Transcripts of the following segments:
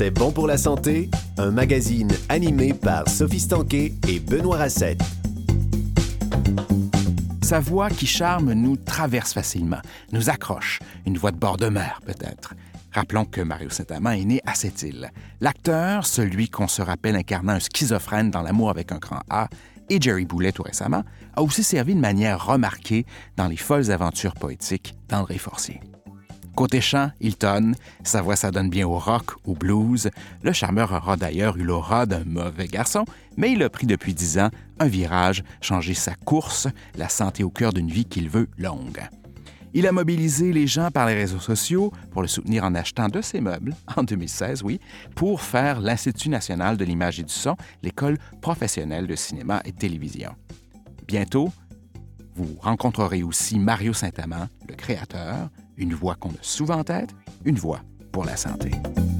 C'est bon pour la santé, un magazine animé par Sophie Stanquet et Benoît Racette. Sa voix qui charme nous traverse facilement, nous accroche, une voix de bord de mer peut-être. Rappelons que Mario Saint-Amand est né à cette île. L'acteur, celui qu'on se rappelle incarnant un schizophrène dans L'amour avec un grand A, et Jerry Boulet tout récemment, a aussi servi de manière remarquée dans les folles aventures poétiques d'André Forcier. Côté chant, il tonne, sa voix s'adonne bien au rock, au blues. Le charmeur aura d'ailleurs eu l'aura d'un mauvais garçon, mais il a pris depuis 10 ans un virage, changé sa course, la santé au cœur d'une vie qu'il veut longue. Il a mobilisé les gens par les réseaux sociaux pour le soutenir en achetant de ses meubles, en 2016, oui, pour faire l'Institut national de l'image et du son, l'école professionnelle de cinéma et de télévision. Bientôt, vous rencontrerez aussi Mario Saint-Amand, le créateur, une voix qu'on a souvent en tête, une voix pour la santé.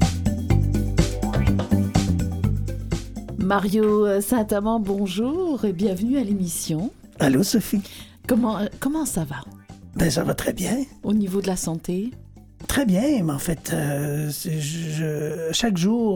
Mario Saint-Amand, bonjour et bienvenue à l'émission. Allô, Sophie? Comment ça va? Ben, ça va très bien. Au niveau de la santé? Très bien, mais en fait, chaque jour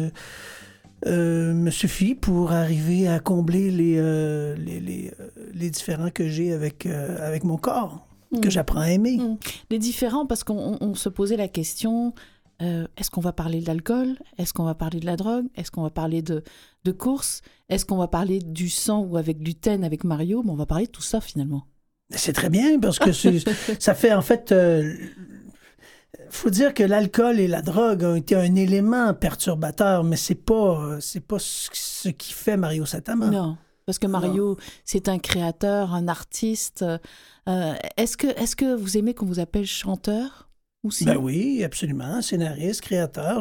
me suffit pour arriver à combler les différends que j'ai avec mon corps, que j'apprends à aimer. Les différends, parce qu'on se posait la question, est-ce qu'on va parler de l'alcool? Est-ce qu'on va parler de la drogue? Est-ce qu'on va parler de course? Est-ce qu'on va parler du sang ou avec gluten avec Mario? On va parler de tout ça finalement. C'est très bien, parce que ça fait en fait... faut dire que l'alcool et la drogue ont été un élément perturbateur, mais c'est pas ce qui fait Mario Saint-Amand. Non, parce que Mario, c'est un créateur, un artiste. Est-ce que vous aimez qu'on vous appelle chanteur aussi? Ben oui, absolument. Scénariste, créateur.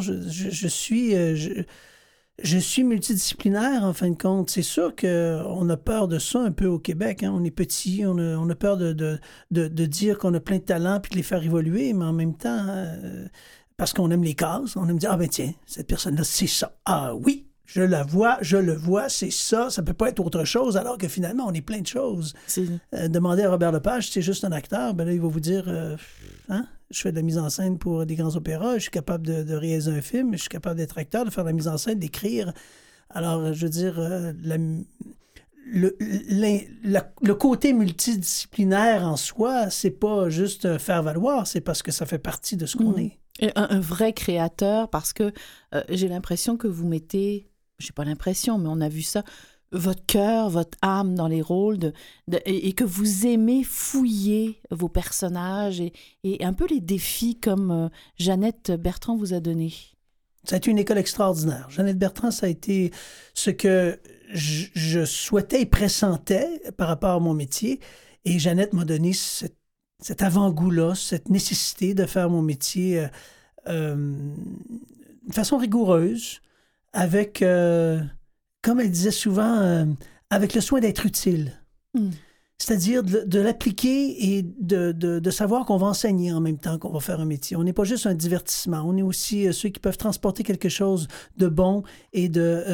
Je suis multidisciplinaire, en fin de compte. C'est sûr qu'on a peur de ça un peu au Québec. Hein. On est petit, on a peur de dire qu'on a plein de talents puis de les faire évoluer, mais en même temps, parce qu'on aime les cases, on aime dire « Ah ben tiens, cette personne-là, c'est ça. Ah oui, je le vois, c'est ça. Ça peut pas être autre chose, alors que finalement, on est plein de choses. » Demandez à Robert Lepage si c'est juste un acteur, ben là, il va vous dire je fais de la mise en scène pour des grands opéras, je suis capable de réaliser un film, je suis capable d'être acteur, de faire de la mise en scène, d'écrire. Alors, je veux dire, le côté multidisciplinaire en soi, c'est pas juste faire valoir, c'est parce que ça fait partie de ce qu'on est. Et un vrai créateur, parce que j'ai l'impression que vous mettez, j'ai pas l'impression, mais on a vu ça, votre cœur, votre âme dans les rôles et que vous aimez fouiller vos personnages et un peu les défis comme Jeannette Bertrand vous a donné. Ça a été une école extraordinaire. Jeannette Bertrand, ça a été ce que je souhaitais et pressentais par rapport à mon métier. Et Jeannette m'a donné cet avant-goût-là, cette nécessité de faire mon métier de façon rigoureuse, avec... comme elle disait souvent, avec le soin d'être utile. C'est-à-dire de l'appliquer et de savoir qu'on va enseigner en même temps qu'on va faire un métier. On n'est pas juste un divertissement, on est aussi ceux qui peuvent transporter quelque chose de bon et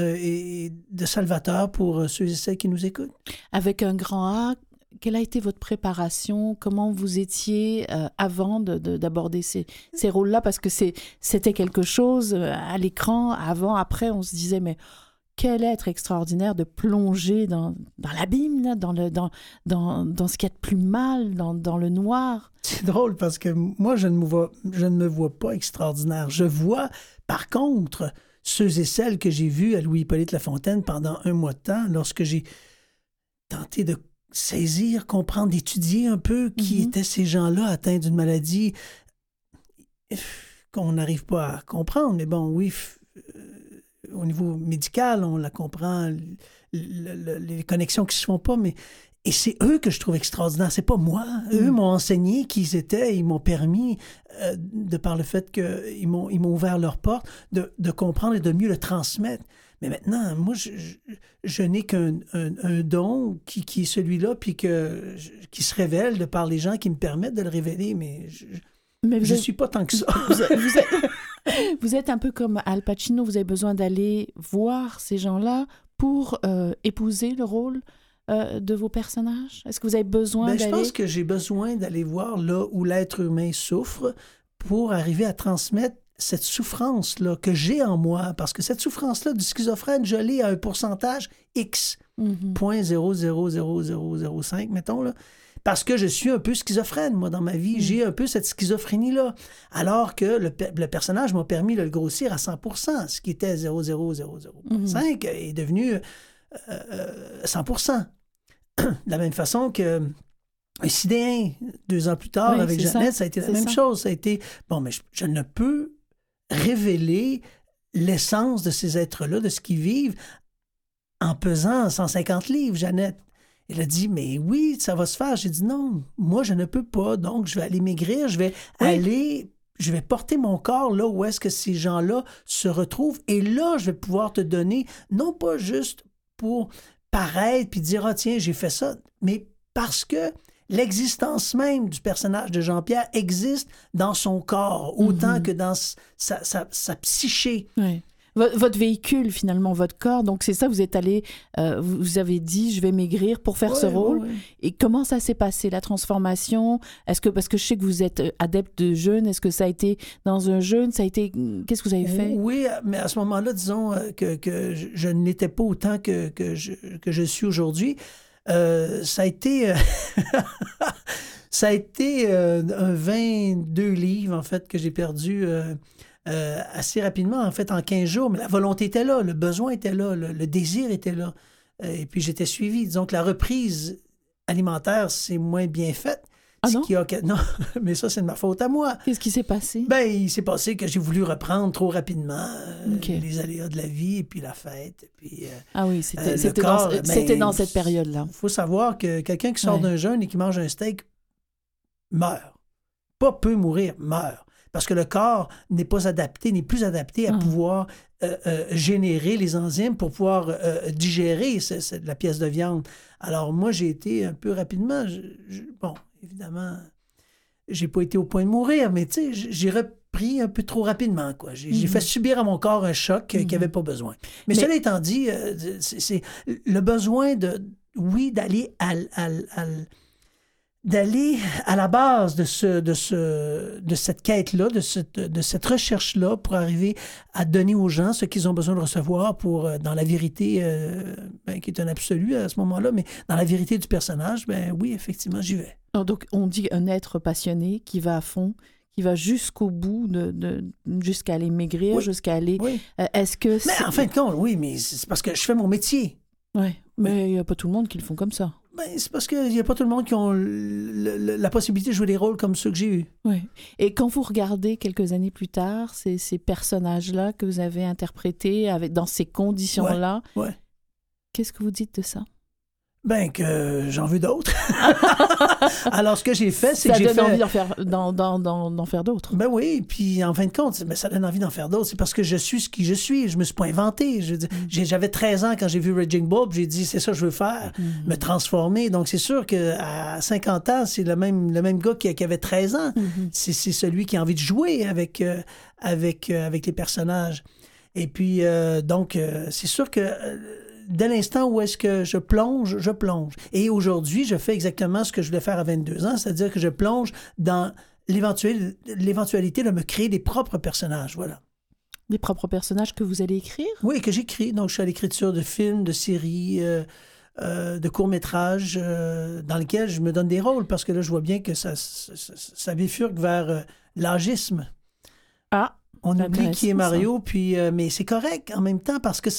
de salvateur pour ceux et celles qui nous écoutent. Avec un grand A, quelle a été votre préparation? Comment vous étiez avant d'aborder ces rôles-là? Parce que c'était quelque chose à l'écran, avant, après, on se disait, mais... Quel être extraordinaire de plonger dans l'abîme, là, dans ce qu'il y a de plus mal, dans le noir. C'est drôle parce que moi, je ne me vois pas extraordinaire. Je vois, par contre, ceux et celles que j'ai vus à Louis-Hippolyte Lafontaine pendant un mois de temps, lorsque j'ai tenté de saisir, comprendre, d'étudier un peu qui étaient ces gens-là atteints d'une maladie qu'on n'arrive pas à comprendre. Mais bon, oui... au niveau médical, on la comprend, les connexions qui se font pas, mais... Et c'est eux que je trouve extraordinaires, c'est pas moi. Eux m'ont enseigné qui ils étaient, ils m'ont permis, de par le fait qu'ils m'ont ouvert leurs portes, de comprendre et de mieux le transmettre. Mais maintenant, moi, je n'ai qu'un don qui est celui-là, puis qui se révèle de par les gens qui me permettent de le révéler, mais je ne suis pas tant que ça. Vous êtes un peu comme Al Pacino, vous avez besoin d'aller voir ces gens-là pour épouser le rôle de vos personnages? Est-ce que vous avez besoin d'aller... Je pense que j'ai besoin d'aller voir là où l'être humain souffre pour arriver à transmettre cette souffrance-là que j'ai en moi, parce que cette souffrance-là du schizophrène, je l'ai à un pourcentage X, 0.00005, mettons, là, parce que je suis un peu schizophrène, moi, dans ma vie. J'ai un peu cette schizophrénie-là. Alors que le personnage m'a permis de le grossir à 100%. Ce qui était 0.00005 est devenu 100%. De la même façon que un sidéen, 2 ans plus tard, Oui, avec c'est Jeannette, ça. ça a été la C'est même ça. chose. Ça a été, bon, mais je ne peux révéler l'essence de ces êtres-là, de ce qu'ils vivent, en pesant 150 livres, Jeannette. Elle a dit, mais oui, ça va se faire. J'ai dit, non, moi, je ne peux pas. Donc, je vais aller maigrir, je vais porter mon corps là où est-ce que ces gens-là se retrouvent. Et là, je vais pouvoir te donner, non pas juste pour paraître puis dire, ah tiens, j'ai fait ça, mais parce que l'existence même du personnage de Jean-Pierre existe dans son corps, autant que dans sa psyché. Ouais. Votre véhicule, finalement, votre corps, donc c'est ça, vous êtes allé, vous avez dit, je vais maigrir pour faire ce rôle. Ouais. Et comment ça s'est passé, la transformation? Est-ce que, parce que je sais que vous êtes adepte de jeûne, est-ce que ça a été dans un jeûne? Ça a été, qu'est-ce que vous avez fait? Oui, mais à ce moment-là, disons que je ne l'étais pas autant que je suis aujourd'hui. Ça a été... ça a été un 22 livres, en fait, que j'ai perdu... assez rapidement, en fait, en 15 jours, mais la volonté était là, le besoin était là, le désir était là. Et puis j'étais suivi. Disons que la reprise alimentaire, c'est moins bien faite. Ah non? Non, mais ça, c'est de ma faute à moi. Qu'est-ce qui s'est passé? Ben, il s'est passé que j'ai voulu reprendre trop rapidement OK. les aléas de la vie, et puis la fête, et puis... Ah oui, le c'était corps, c'était dans cette période-là. Il faut savoir que quelqu'un qui sort d'un jeûne et qui mange un steak meurt. Pas peut mourir, meurt. Parce que le corps n'est plus adapté à pouvoir générer les enzymes pour pouvoir digérer la pièce de viande. Alors moi, j'ai été un peu rapidement... bon, évidemment, j'ai pas été au point de mourir, mais tu sais, j'ai repris un peu trop rapidement, quoi. J'ai fait subir à mon corps un choc qu'il n'avait pas besoin. Mais cela étant dit, c'est le besoin d'aller d'aller à la base de cette quête-là, de cette recherche-là pour arriver à donner aux gens ce qu'ils ont besoin de recevoir pour, dans la vérité, qui est un absolu à ce moment-là, mais dans la vérité du personnage, oui, effectivement, j'y vais. Donc, on dit un être passionné qui va à fond, qui va jusqu'au bout, jusqu'à aller maigrir, Oui. jusqu'à aller... Oui. Est-ce que Mais en fin de compte, oui, mais c'est parce que je fais mon métier. Oui, mais il n'y a pas tout le monde qui le font comme ça. C'est parce qu'il n'y a pas tout le monde qui ont la possibilité de jouer des rôles comme ceux que j'ai eus. Oui. Et quand vous regardez quelques années plus tard, ces personnages-là que vous avez interprétés dans ces conditions-là, Ouais. qu'est-ce que vous dites de ça? Que j'en veux d'autres. Alors, ce que j'ai fait, c'est que Ça j'ai donne fait... envie d'en faire d'autres. Ben oui, puis en fin de compte, ça donne envie d'en faire d'autres. C'est parce que je suis ce qui je suis. Je me suis pas inventé. Je veux dire, j'avais 13 ans quand j'ai vu Raging Bull, puis j'ai dit, c'est ça que je veux faire, me transformer. Donc, c'est sûr qu'à 50 ans, c'est le même gars qui avait 13 ans. C'est celui qui a envie de jouer avec les personnages. Et puis, donc, c'est sûr que... dès l'instant où est-ce que je plonge, je plonge. Et aujourd'hui, je fais exactement ce que je voulais faire à 22 ans, c'est-à-dire que je plonge dans l'éventualité de me créer des propres personnages, voilà. Des propres personnages que vous allez écrire? Oui, que j'écris. Donc, je suis à l'écriture de films, de séries, de courts-métrages dans lesquels je me donne des rôles, parce que là, je vois bien que ça bifurque vers l'âgisme. Ah! On oublie qui est Mario, puis, mais c'est correct en même temps parce que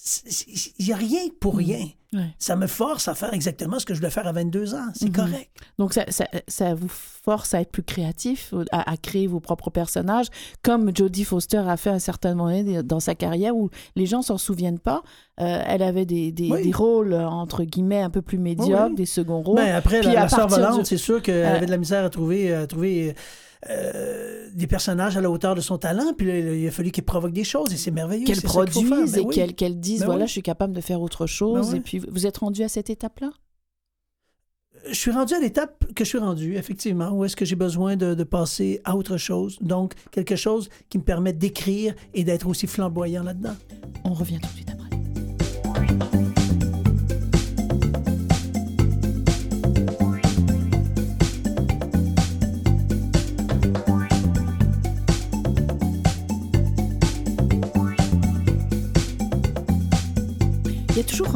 il n'y a rien pour rien. Ouais. Ça me force à faire exactement ce que je voulais faire à 22 ans. C'est correct. Donc, ça vous force à être plus créatif, à créer vos propres personnages, comme Jodie Foster a fait à un certain moment dans sa carrière où les gens ne s'en souviennent pas. Elle avait des rôles, entre guillemets, un peu plus médiocres, des seconds rôles. Après, puis la Sœur volante, c'est sûr qu'elle avait de la misère à trouver des personnages à la hauteur de son talent, puis là, il a fallu qu'elle provoque des choses, et c'est merveilleux. Qu'elle produise et qu'elle dise, oui. je suis capable de faire autre chose. Et puis, vous êtes rendu à cette étape-là? Je suis rendu à l'étape que je suis rendu, effectivement, où est-ce que j'ai besoin de passer à autre chose. Donc, quelque chose qui me permet d'écrire et d'être aussi flamboyant là-dedans. On revient tout de suite après.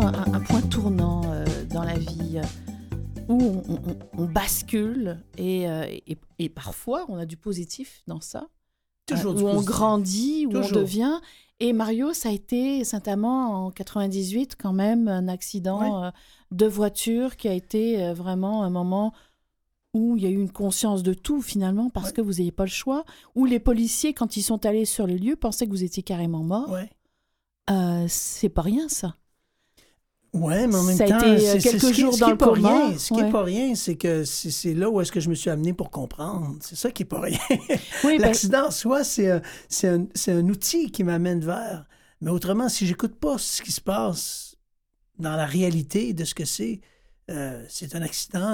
un point tournant dans la vie où on bascule et parfois on a du positif dans ça. Toujours du où on positif. grandit, où Toujours. on devient. Et Mario, ça a été Saint-Amand en 98 quand même, un accident de voiture qui a été vraiment un moment où il y a eu une conscience de tout finalement parce que vous n'aviez pas le choix, où les policiers, quand ils sont allés sur le lieu, pensaient que vous étiez carrément mort. Ouais. C'est pas rien ça. Ouais, mais en même Ça a temps, été quelques jours dans le coma. Ce qui est pas rien, c'est que c'est là où est-ce que je me suis amené pour comprendre. C'est ça qui est pas rien. Oui, L'accident en soi, c'est un outil qui m'amène vers. Mais autrement, si j'écoute pas ce qui se passe dans la réalité de ce que c'est un accident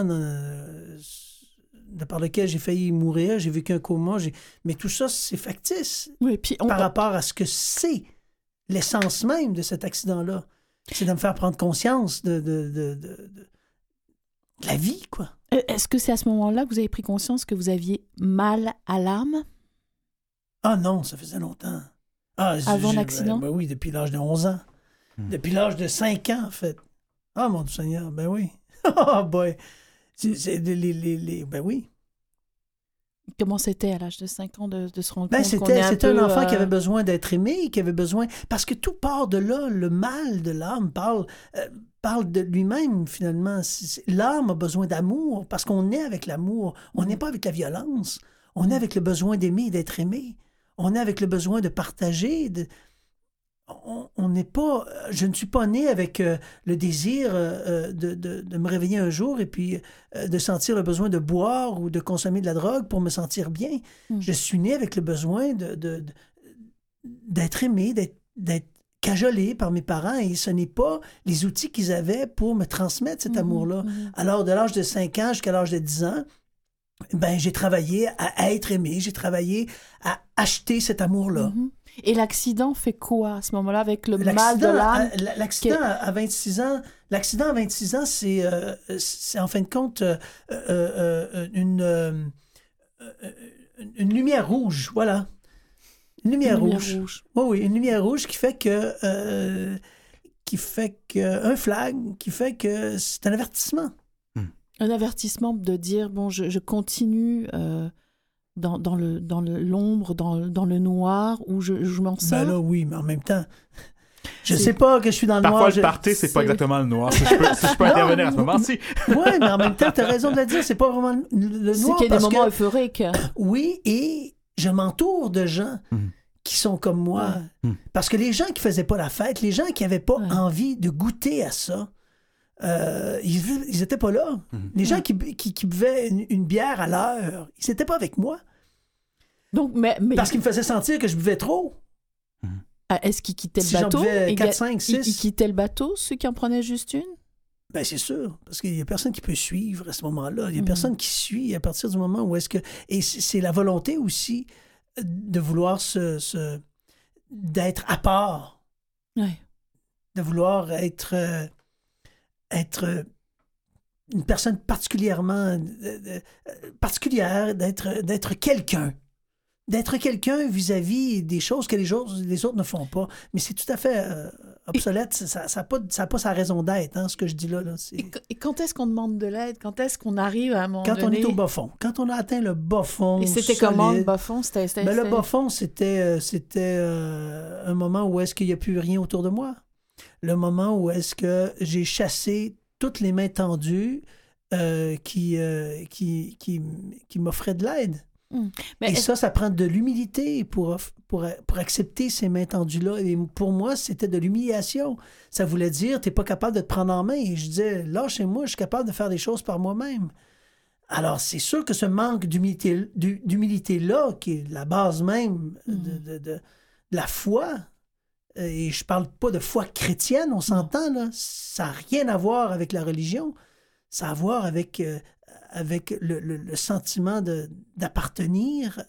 de par lequel j'ai failli mourir, j'ai vécu un coma, mais tout ça, c'est factice oui, puis par rapport à ce que c'est l'essence même de cet accident-là. C'est de me faire prendre conscience de la vie, quoi. Est-ce que c'est à ce moment-là que vous avez pris conscience que vous aviez mal à l'âme? Ah non, ça faisait longtemps. Avant l'accident? Ben oui, depuis l'âge de 11 ans. Depuis l'âge de 5 ans, en fait. Ah, mon Seigneur, ben oui. Oh boy. Ben oui. Comment c'était à l'âge de 5 ans de se rendre Ben, compte qu'on est c'était un peu, enfant qui avait besoin d'être aimé, qui avait besoin... Parce que tout part de là. Le mal de l'âme parle de lui-même, finalement. L'âme a besoin d'amour parce qu'on est avec l'amour. On n'est pas avec la violence. On est avec le besoin d'aimer et d'être aimé. On est avec le besoin de partager. On n'est pas... Je ne suis pas né avec le désir de me réveiller un jour et puis de sentir le besoin de boire ou de consommer de la drogue pour me sentir bien. Je suis né avec le besoin d'être aimé, d'être cajolé par mes parents et ce n'est pas les outils qu'ils avaient pour me transmettre cet amour-là. Alors, de l'âge de 5 ans jusqu'à l'âge de 10 ans, ben, j'ai travaillé à être aimé, j'ai travaillé à acheter cet amour-là. Et l'accident fait quoi à ce moment-là avec le mal de l'âme? L'accident à 26 ans, c'est en fin de compte une lumière rouge, voilà. Une lumière rouge. Oui, une lumière rouge qui fait que un flag, qui fait que c'est un avertissement. Un avertissement de dire, bon, je continue dans l'ombre, dans le noir, où je m'en sors. Ben là, oui, mais en même temps, je sais pas que je suis dans le Parfois, noir. le party, c'est pas exactement le noir. Si je peux intervenir à ce moment-ci. Oui, mais en même temps, tu as raison de le dire, c'est pas vraiment le noir. C'est qu'il y a des moments euphoriques. Oui, et je m'entoure de gens qui sont comme moi. Parce que les gens qui faisaient pas la fête, les gens qui avaient pas envie de goûter à ça, ils étaient pas là. Les gens qui buvaient une bière à l'heure, ils étaient pas avec moi. Donc, mais parce qu'ils me faisaient sentir que je buvais trop. Est-ce qu'ils quittaient Si le bateau? j'en buvais 4, 5, 6. Ils quittaient le bateau, ceux qui en prenaient juste une? Ben c'est sûr, parce qu'il y a personne qui peut suivre à ce moment-là. Il y a personne qui suit à partir du moment où est-ce que... Et c'est la volonté aussi de vouloir d'être à part. Ouais. De vouloir être une personne particulièrement particulière, d'être quelqu'un. D'être quelqu'un vis-à-vis des choses que les autres ne font pas. Mais c'est tout à fait obsolète. Ça n'a pas sa raison d'être, hein, ce que je dis là. Et quand est-ce qu'on demande de l'aide? Quand est-ce qu'on arrive à un moment donné? Quand on est au bas fond. Quand on a atteint le bas fond. Et c'était solide, comment le bas fond? Le bas fond, c'était un moment où est-ce qu'il n'y a plus rien autour de moi. Le moment où est-ce que j'ai chassé toutes les mains tendues qui m'offraient de l'aide. Mais ça prend de l'humilité pour accepter ces mains tendues-là. Et pour moi, c'était de l'humiliation. Ça voulait dire, t'es pas capable de te prendre en main. Et je disais, lâchez-moi, je suis capable de faire des choses par moi-même. Alors, c'est sûr que ce manque d'humilité-là, qui est la base même de la foi, et je parle pas de foi chrétienne, on s'entend, là, ça n'a rien à voir avec la religion. Ça a à voir avec le sentiment d'appartenir,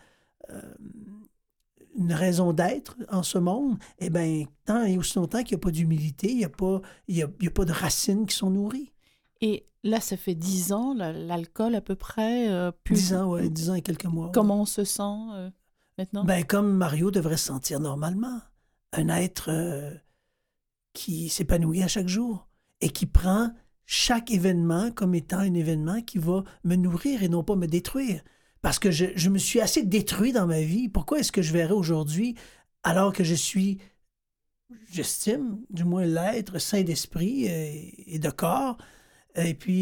une raison d'être en ce monde. Eh bien, tant et aussi longtemps qu'il n'y a pas d'humilité, il n'y a pas de racines qui sont nourries. Et là, ça fait 10 ans, l'alcool à peu près. 10 ans, oui, 10 ans et quelques mois. Comment on se sent maintenant? Ben, comme Mario devrait se sentir normalement. Un être qui s'épanouit à chaque jour et qui prend chaque événement comme étant un événement qui va me nourrir et non pas me détruire. Parce que je me suis assez détruit dans ma vie. Pourquoi est-ce que je verrais aujourd'hui, alors que j'estime, du moins l'être, sain d'esprit et de corps, et puis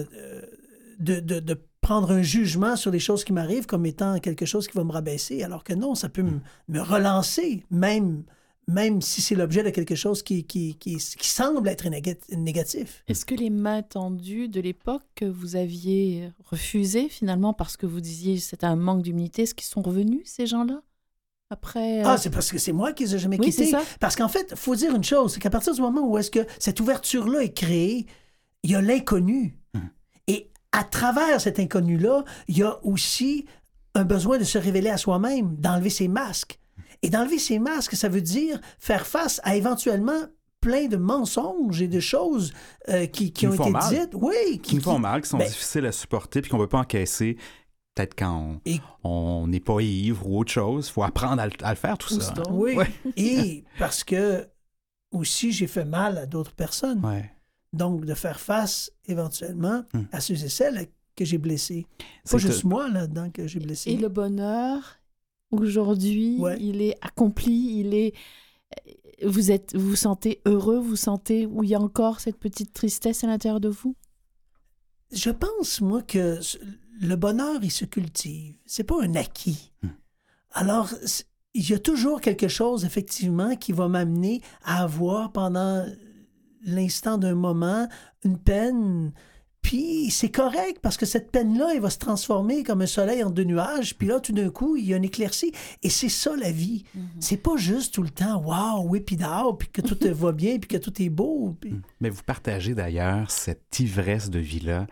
de prendre un jugement sur les choses qui m'arrivent comme étant quelque chose qui va me rabaisser, alors que non, ça peut me relancer, même si c'est l'objet de quelque chose qui semble être négatif. Est-ce que les mains tendues de l'époque que vous aviez refusées, finalement, parce que vous disiez que c'était un manque d'humilité, est-ce qu'ils sont revenus, ces gens-là, après? C'est parce que c'est moi qui les ai jamais oui, quittés. C'est ça. Parce qu'en fait, il faut dire une chose, c'est qu'à partir du moment où est-ce que cette ouverture-là est créée, il y a l'inconnu. Et à travers cet inconnu-là, il y a aussi un besoin de se révéler à soi-même, d'enlever ses masques. Et d'enlever ses masques, ça veut dire faire face à éventuellement plein de mensonges et de choses qui ont été dites. Oui, qui nous font mal, qui sont difficiles à supporter puis qu'on ne peut pas encaisser. Peut-être quand on n'est pas ivre ou autre chose. Il faut apprendre à le faire, tout ça. Oui, et parce que aussi j'ai fait mal à d'autres personnes. Ouais. Donc, de faire face éventuellement à ceux et celles que j'ai blessés. Pas juste moi là-dedans que j'ai blessé. Et le bonheur, aujourd'hui, il est accompli, vous vous sentez heureux, vous sentez où il y a encore cette petite tristesse à l'intérieur de vous? Je pense, moi, que le bonheur, il se cultive. C'est pas un acquis. Alors, il y a toujours quelque chose, effectivement, qui va m'amener à avoir pendant l'instant d'un moment une peine. Puis c'est correct parce que cette peine-là, elle va se transformer comme un soleil en deux nuages. Puis là, tout d'un coup, il y a une éclaircie. Et c'est ça, la vie. C'est pas juste tout le temps « wow, oui, puis d'art, puis que tout va bien, puis que tout est beau. » Mais vous partagez d'ailleurs cette ivresse de vie-là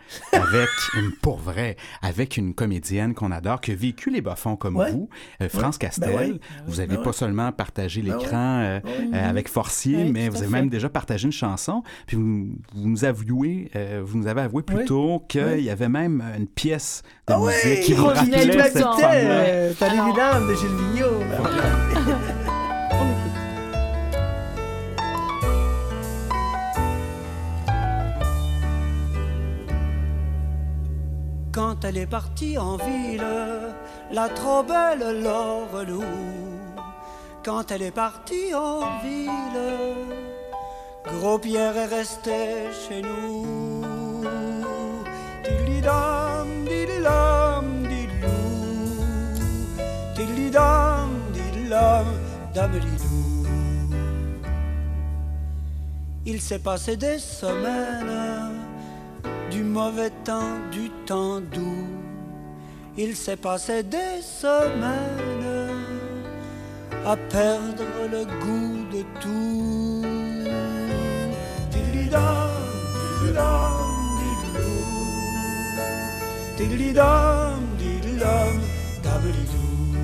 avec une comédienne qu'on adore, qui a vécu les bas-fonds comme vous, France Castel. Vous avez pas seulement partagé l'écran avec Forcier, mais vous avez même déjà partagé une chanson. Puis vous nous avez avoué plus tôt qu'il y avait même une pièce de musique qui vous rappelait cette femme-là. T'as les vidanges de Gilles Vigneault. Quand elle est partie en ville, la trop belle Laure-Loup. Quand elle est partie en ville, Gros-Pierre est resté chez nous. Dididam, dididam, didilou. Dididam, didilam, damelidou. Il s'est passé des semaines, du mauvais temps, du temps doux. Il s'est passé des semaines à perdre le goût de tout. Dididam, dididam, didilou. Dididam, didilam, damelidou.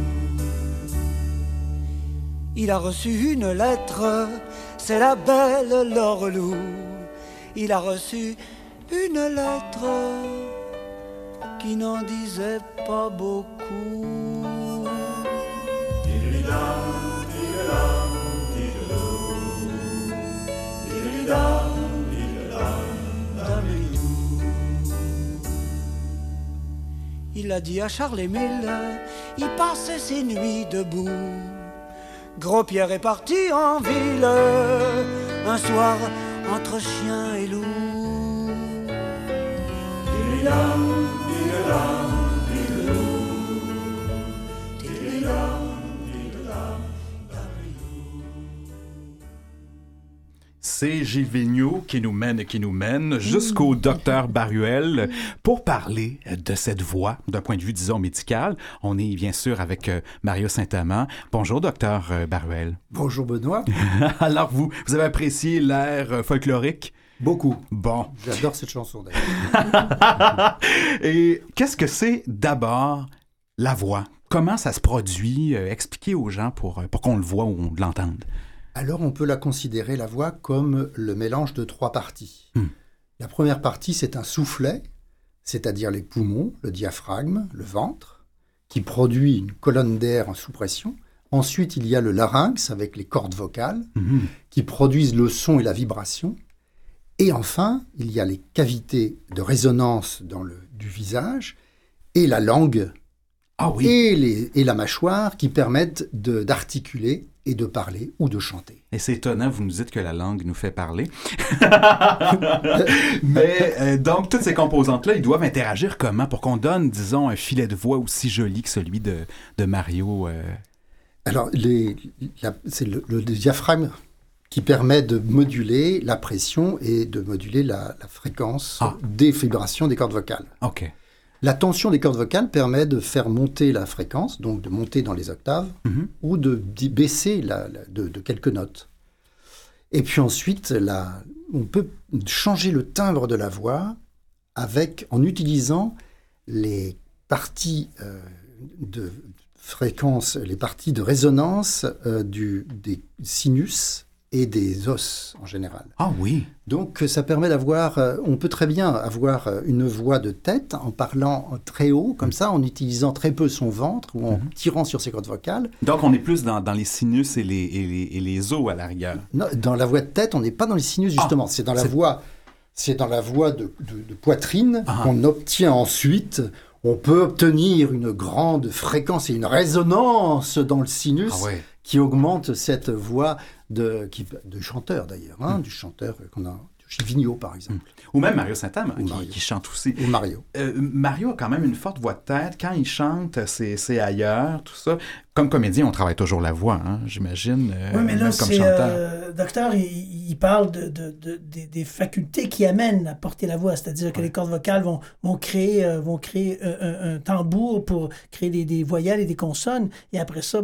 Il a reçu une lettre, c'est la belle Laure-Loup. Il a reçu une lettre qui n'en disait pas beaucoup. Il a dit à Charles-Émile, il passait ses nuits debout. Gros-Pierre est parti en ville, un soir entre chien et loup. C'est Gilles Vigneault qui nous mène jusqu'au docteur Baruel pour parler de cette voix d'un point de vue, disons, médical. On est bien sûr avec Mario Saint-Amand. Bonjour, docteur Baruel. Bonjour, Benoît. Alors, vous avez apprécié l'air folklorique? Beaucoup. Bon. J'adore cette chanson, d'ailleurs. Et qu'est-ce que c'est d'abord la voix? Comment ça se produit? Expliquez aux gens pour qu'on le voit ou on l'entende. Alors, on peut la considérer, la voix, comme le mélange de trois parties. La première partie, c'est un soufflet, c'est-à-dire les poumons, le diaphragme, le ventre, qui produit une colonne d'air sous pression. Ensuite, il y a le larynx avec les cordes vocales qui produisent le son et la vibration. Et enfin, il y a les cavités de résonance du visage et la langue et la mâchoire qui permettent d'articuler et de parler ou de chanter. Et c'est étonnant, vous nous dites que la langue nous fait parler. Mais donc, toutes ces composantes-là, ils doivent interagir comment pour qu'on donne, disons, un filet de voix aussi joli que celui de Mario? Alors, c'est le diaphragme qui permet de moduler la pression et de moduler la fréquence des vibrations des cordes vocales. OK. La tension des cordes vocales permet de faire monter la fréquence, donc de monter dans les octaves, ou de baisser de quelques notes. Et puis ensuite, on peut changer le timbre de la voix en utilisant les parties de fréquence, les parties de résonance des sinus et des os en général. Ah oui. Donc ça permet on peut très bien avoir une voix de tête en parlant très haut, comme ça, en utilisant très peu son ventre ou en tirant sur ses cordes vocales. Donc on est plus dans les sinus et les os à la rigueur. Non, dans la voix de tête, on n'est pas dans les sinus justement, c'est dans la voix de poitrine qu'on obtient ensuite. On peut obtenir une grande fréquence et une résonance dans le sinus qui augmente cette voix de chanteur d'ailleurs, du chanteur qu'on a chez Vigneault par exemple. Ou même Mario Saint-Amand qui chante aussi. Ou Mario. Mario a quand même une forte voix de tête. Quand il chante, c'est ailleurs, tout ça. Comme comédien, on travaille toujours la voix, j'imagine. Oui, mais là, comme chanteur. Docteur, il parle des facultés qui amènent à porter la voix. C'est-à-dire que les cordes vocales vont créer un tambour pour créer des voyelles et des consonnes. Et après ça,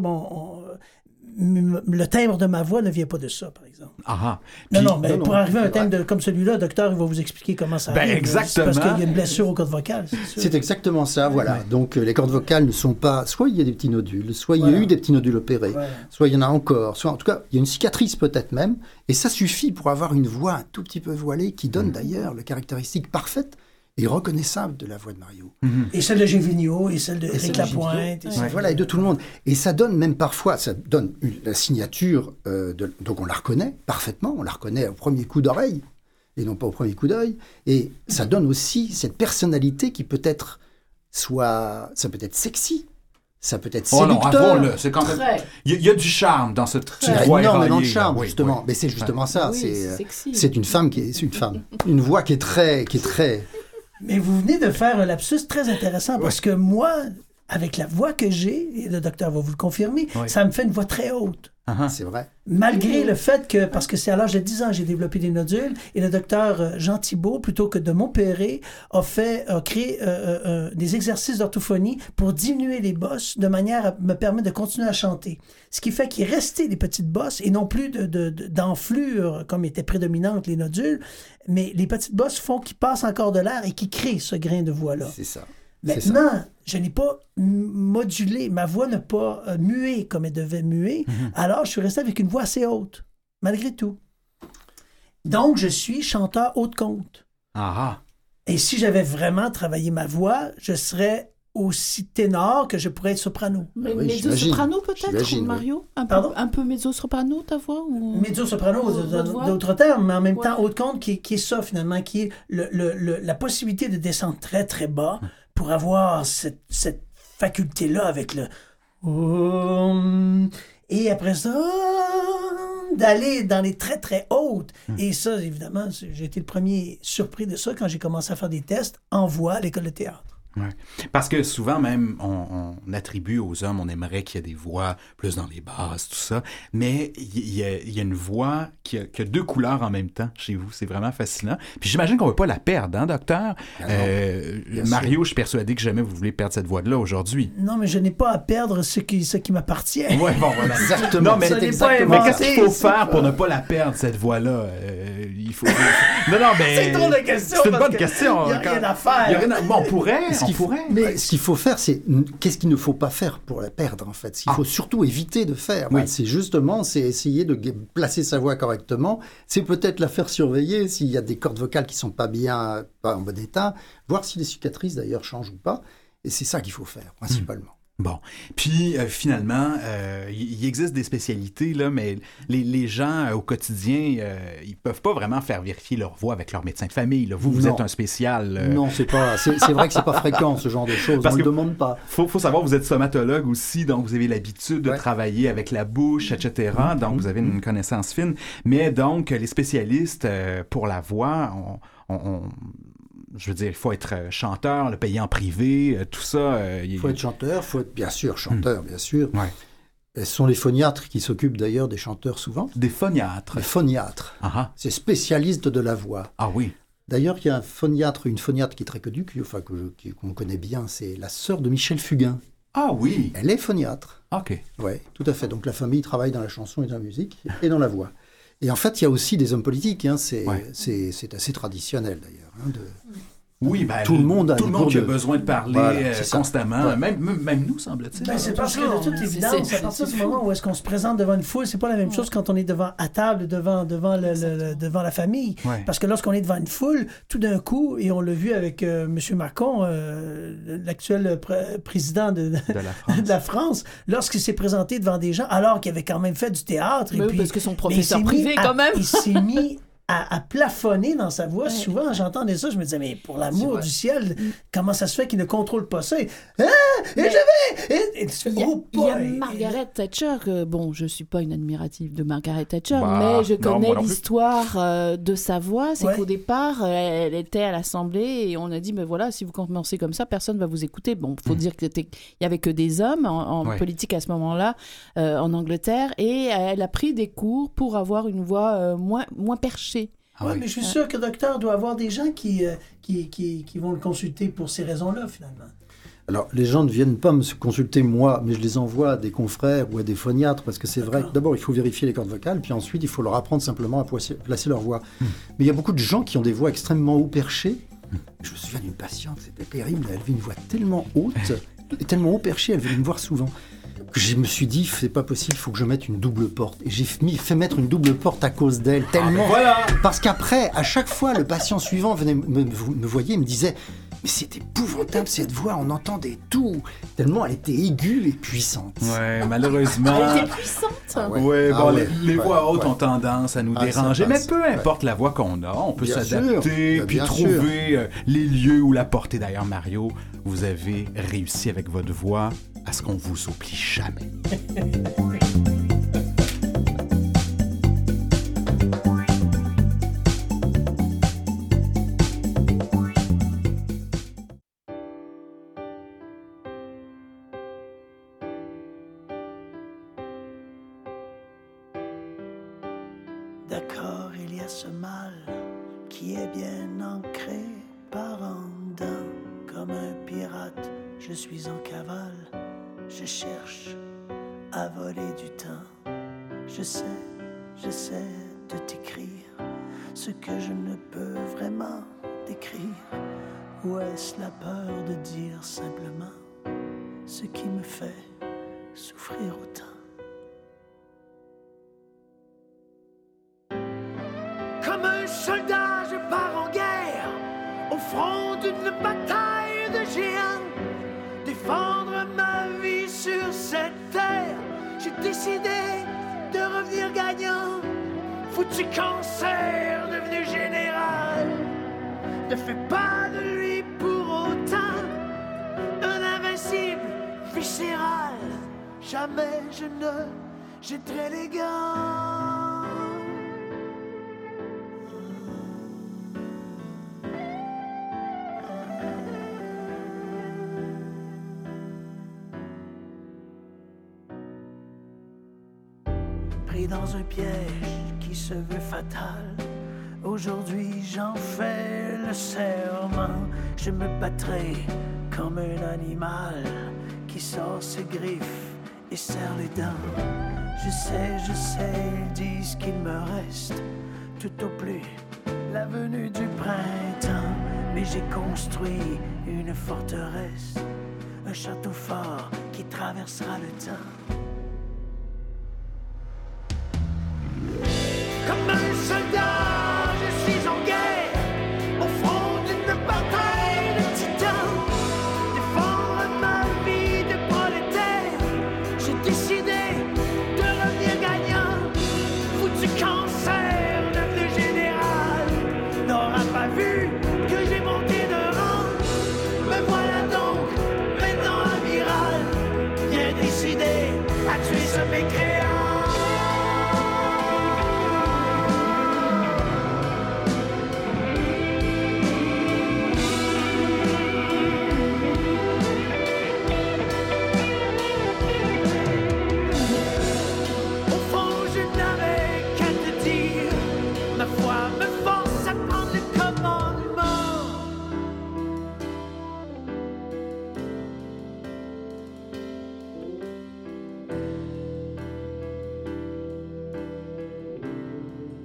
le timbre de ma voix ne vient pas de ça, par exemple. Mais pour arriver à un timbre comme celui-là, docteur, il va vous expliquer comment ça arrive. Exactement. C'est parce qu'il y a une blessure aux cordes vocales, c'est sûr. C'est exactement ça, voilà. Ouais. Donc, les cordes vocales ne sont pas... Soit il y a des petits nodules, soit il y a eu des petits nodules opérés, soit il y en a encore, soit en tout cas, il y a une cicatrice peut-être même, et ça suffit pour avoir une voix un tout petit peu voilée qui donne d'ailleurs la caractéristique parfaite et reconnaissable de la voix de Mario. Et celle de Vigneault, et celle de Éric Lapointe. Et de tout le monde. Et ça donne même parfois, la signature, donc on la reconnaît parfaitement, on la reconnaît au premier coup d'oreille, et non pas au premier coup d'œil. Et ça donne aussi cette personnalité qui peut-être ça peut être sexy, ça peut être séducteur. C'est quand même... Il y a du charme dans cette voix éraillée. Il y a énormément de charme, justement. Oui. Mais c'est justement ça. C'est une femme une voix qui est très... Mais vous venez de faire un lapsus très intéressant parce que moi, avec la voix que j'ai, et le docteur va vous le confirmer, ça me fait une voix très haute. C'est vrai. Malgré le fait que, parce que c'est à l'âge de 10 ans que j'ai développé des nodules, et le docteur Jean Thibault, plutôt que de m'opérer, a créé des exercices d'orthophonie pour diminuer les bosses de manière à me permettre de continuer à chanter. Ce qui fait qu'il restait des petites bosses et non plus d'enflure comme étaient prédominantes les nodules, mais les petites bosses font qu'ils passent encore de l'air et qui créent ce grain de voix-là. C'est ça. Maintenant, je n'ai pas modulé, ma voix n'a pas mué comme elle devait muer, alors je suis resté avec une voix assez haute, malgré tout. Donc, je suis chanteur haut de compte. Et si j'avais vraiment travaillé ma voix, je serais aussi ténor que je pourrais être soprano. Mezzo-soprano peut-être, Mario? Un peu mezzo-soprano, ta voix? Ou... Mezzo-soprano, d'autres termes, mais en même temps, haut de compte, qui est ça finalement, qui est la possibilité de descendre très très bas, pour avoir cette faculté-là avec le... Et après ça, d'aller dans les très, très hautes. Et ça, évidemment, j'ai été le premier surpris de ça quand j'ai commencé à faire des tests en voix à l'école de théâtre. Ouais. Parce que souvent même, on attribue aux hommes, on aimerait qu'il y ait des voix plus dans les basses, tout ça, mais il y a une voix qui a deux couleurs en même temps chez vous. C'est vraiment fascinant. Puis j'imagine qu'on ne veut pas la perdre, docteur? Mario, je suis persuadé que jamais vous voulez perdre cette voix-là aujourd'hui. Non, mais je n'ai pas à perdre ce qui m'appartient. Oui, bon, voilà. Exactement. Non, mais qu'est-ce qu'il faut faire pour ne pas la perdre, cette voix-là? Il faut... Non, mais... C'est trop de question. C'est une bonne question. Il n'y a rien à faire. Bon, on pourrait... Mais ce qu'il faut faire, c'est qu'est-ce qu'il ne faut pas faire pour la perdre, en fait. Ce qu'il faut surtout éviter de faire, c'est justement essayer de placer sa voix correctement. C'est peut-être la faire surveiller s'il y a des cordes vocales qui ne sont pas en bon état, voir si les cicatrices, d'ailleurs, changent ou pas. Et c'est ça qu'il faut faire, principalement. Bon. Puis, finalement, il existe des spécialités, là, mais les gens, au quotidien, ils peuvent pas vraiment faire vérifier leur voix avec leur médecin de famille. Là. Vous êtes un spécial. Non, c'est vrai que c'est pas fréquent, ce genre de choses. Parce on que le demande pas. Faut savoir, vous êtes somatologue aussi, donc vous avez l'habitude de travailler avec la bouche, etc. Donc, vous avez une connaissance fine. Mais donc, les spécialistes pour la voix, je veux dire, il faut être chanteur, le payer en privé, tout ça. Il faut être chanteur, il faut être bien sûr chanteur, bien sûr. Ouais. Ce sont les phoniatres qui s'occupent d'ailleurs des chanteurs souvent. Des phoniatres. Les phoniatres. Ah. C'est spécialiste de la voix. Ah oui. D'ailleurs, il y a une phoniatre qui est très connue, qu'on connaît bien, c'est la sœur de Michel Fugain. Ah oui. Elle est phoniatre. OK. Oui, tout à fait. Donc la famille travaille dans la chanson et dans la musique et dans la voix. Et en fait, il y a aussi des hommes politiques. C'est assez traditionnel d'ailleurs. Oui, tout le monde a besoin de parler constamment. Ouais. Même nous, semble-t-il. C'est parce que de toute évidence, à partir du moment où est-ce qu'on se présente devant une foule, c'est pas la même chose quand on est à table devant la famille. Ouais. Parce que lorsqu'on est devant une foule, tout d'un coup, et on l'a vu avec M. Macron, l'actuel président de la France, lorsqu'il s'est présenté devant des gens, alors qu'il avait quand même fait du théâtre. Mais et puis, parce que son professeur privé, quand même. Il s'est mis à plafonner dans sa voix. Souvent, j'entendais ça, je me disais, mais pour l'amour du ciel, comment ça se fait qu'il ne contrôle pas ça? Il y a Margaret Thatcher, que, bon, je ne suis pas une admirative de Margaret Thatcher, mais je connais l'histoire de sa voix. C'est qu'au départ, elle était à l'Assemblée et on a dit, mais voilà, si vous commencez comme ça, personne ne va vous écouter. Bon, il faut dire qu'il n'y avait que des hommes en politique à ce moment-là, en Angleterre, et elle a pris des cours pour avoir une voix moins perchée. Oui, mais je suis sûr que le docteur doit avoir des gens qui vont le consulter pour ces raisons-là, finalement. Alors, les gens ne viennent pas me consulter moi, mais je les envoie à des confrères ou à des phoniatres, parce que c'est vrai que d'abord, il faut vérifier les cordes vocales, puis ensuite, il faut leur apprendre simplement à placer leur voix. Mais il y a beaucoup de gens qui ont des voix extrêmement haut perchées. Je me souviens d'une patiente, c'était terrible, elle avait une voix tellement haute, et tellement haut perchée, elle venait me voir souvent. Je me suis dit, c'est pas possible, il faut que je mette une double porte. Et j'ai fait mettre une double porte à cause d'elle, tellement. Parce qu'après, à chaque fois, le patient suivant venait me voyait et me disait, mais c'est épouvantable cette voix, on entendait tout. Tellement elle était aiguë et puissante. Ouais, malheureusement. Elle était puissante. Les voix hautes ont tendance à nous déranger, mais peu importe la voix qu'on a, on peut s'adapter, puis trouver les lieux où la porter. D'ailleurs, Mario, vous avez réussi avec votre voix à ce qu'on vous oublie jamais. D'accord, il y a ce mal qui est bien ancré par en dedans. Comme un pirate, je suis en cavale. Je cherche à voler du temps. J'essaie de t'écrire ce que je ne peux vraiment décrire. Ou est-ce la peur de dire simplement ce qui me fait souffrir autant? Comme un soldat, je pars en guerre, au front d'une bataille de géants. Défendre ma vie sur cette terre, j'ai décidé de revenir gagnant. Foutu cancer, devenu général, ne fais pas de lui pour autant un invincible viscéral. Jamais je ne jetterai les gants. Pris dans un piège qui se veut fatal, aujourd'hui j'en fais le serment. Je me battrai comme un animal qui sort ses griffes et serre les dents. Je sais, ils disent qu'il me reste tout au plus la venue du printemps. Mais j'ai construit une forteresse, un château fort qui traversera le temps. Comme un soldat, je suis en guerre, au front d'une bataille de titans. Défendre ma vie de prolétaire.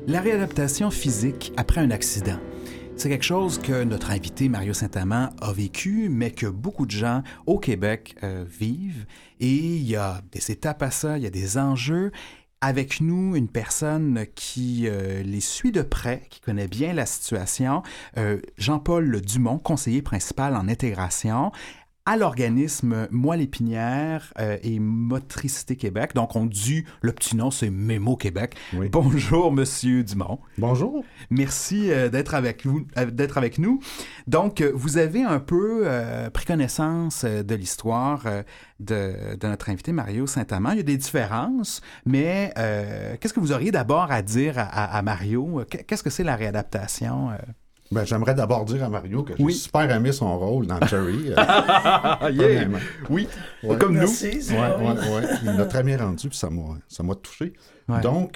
La réadaptation physique après un accident. C'est quelque chose que notre invité Mario Saint-Amand a vécu, mais que beaucoup de gens au Québec vivent. Et il y a des étapes à ça, il y a des enjeux. Avec nous, une personne qui les suit de près, qui connaît bien la situation, Jean-Paul Dumont, conseiller principal en intégration à l'organisme Moelle épinière et Motricité Québec. Donc, on dit, le petit nom, c'est Mémo Québec. Oui. Bonjour, Monsieur Dumont. Bonjour. Merci d'être avec nous. Donc, vous avez un peu pris connaissance de l'histoire de notre invité Mario Saint-Amand. Il y a des différences, mais qu'est-ce que vous auriez d'abord à dire à Mario? Qu'est-ce que c'est la réadaptation? Ben, j'aimerais d'abord dire à Mario que j'ai super aimé son rôle dans Cherry. Yeah. Oui, ouais. Comme Merci, nous. Oui. Il l'a très bien rendu, puis ça m'a touché. Ouais. Donc,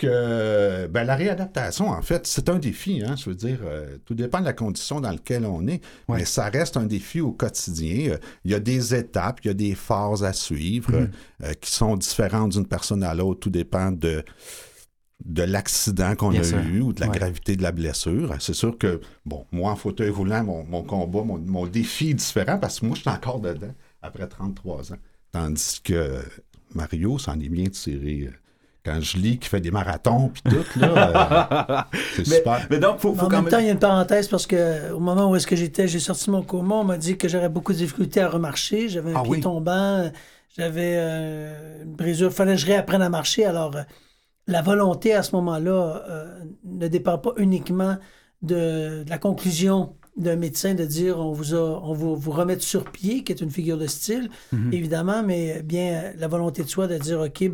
la réadaptation, en fait, c'est un défi. Hein, je veux dire, tout dépend de la condition dans laquelle on est, mais ça reste un défi au quotidien. Il y a des étapes, il y a des phases à suivre qui sont différentes d'une personne à l'autre. Tout dépend de l'accident qu'on a eu ou de la gravité de la blessure. C'est sûr que, moi, en fauteuil roulant, mon combat, mon défi est différent parce que moi, je suis encore dedans après 33 ans. Tandis que Mario s'en est bien tiré. Quand je lis qu'il fait des marathons puis tout, là, c'est super. Mais donc, faut en même temps, il y a une parenthèse parce qu'au moment où est-ce que j'ai sorti mon coma, on m'a dit que j'aurais beaucoup de difficultés à remarcher. J'avais un pied tombant, j'avais une brisure. Il fallait que je réapprenne à marcher. Alors, la volonté à ce moment-là ne dépend pas uniquement de la conclusion d'un médecin de dire on va vous remettre sur pied, qui est une figure de style, évidemment, mais bien la volonté de soi de dire OK,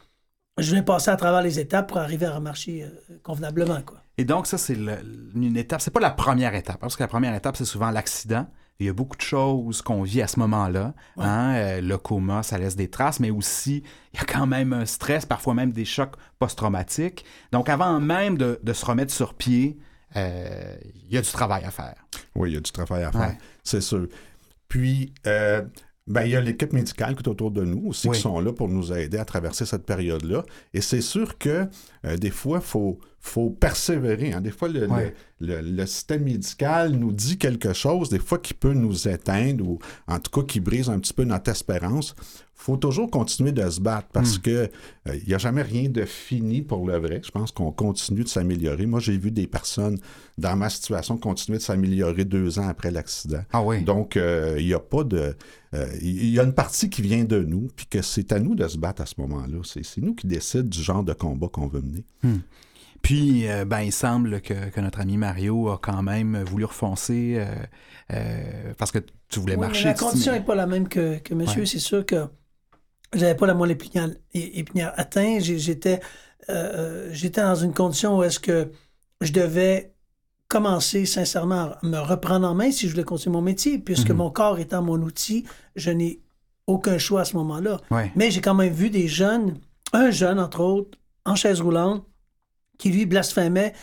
je vais passer à travers les étapes pour arriver à remarcher convenablement, quoi. Et donc, ça, c'est une étape. C'est pas la première étape, parce que la première étape, c'est souvent l'accident. Il y a beaucoup de choses qu'on vit à ce moment-là. Ouais. Hein? Le coma, ça laisse des traces, mais aussi, il y a quand même un stress, parfois même des chocs post-traumatiques. Donc, avant même de se remettre sur pied, il y a du travail à faire. Oui, il y a du travail à faire, c'est sûr. Puis, il y a l'équipe médicale qui est autour de nous aussi, qui sont là pour nous aider à traverser cette période-là. Et c'est sûr que des fois, il faut persévérer. Hein. Des fois, le système médical nous dit quelque chose, des fois, qui peut nous éteindre ou en tout cas qui brise un petit peu notre espérance. Il faut toujours continuer de se battre parce que il n'y a jamais rien de fini pour le vrai. Je pense qu'on continue de s'améliorer. Moi, j'ai vu des personnes dans ma situation continuer de s'améliorer 2 ans après l'accident. Ah oui. Donc, il n'y a pas de... il y a une partie qui vient de nous, puis que c'est à nous de se battre à ce moment-là. C'est nous qui décident du genre de combat qu'on veut mener. Puis, il semble que notre ami Mario a quand même voulu refoncer parce que tu voulais marcher. Mais la condition n'est pas la même que monsieur. C'est sûr que j'avais pas la moelle épinière atteinte. J'étais dans une condition où est-ce que je devais commencer sincèrement à me reprendre en main si je voulais continuer mon métier, puisque mon corps étant mon outil, je n'ai aucun choix à ce moment-là. Ouais. Mais j'ai quand même vu des jeunes, un jeune entre autres, en chaise roulante, qui lui blasphémait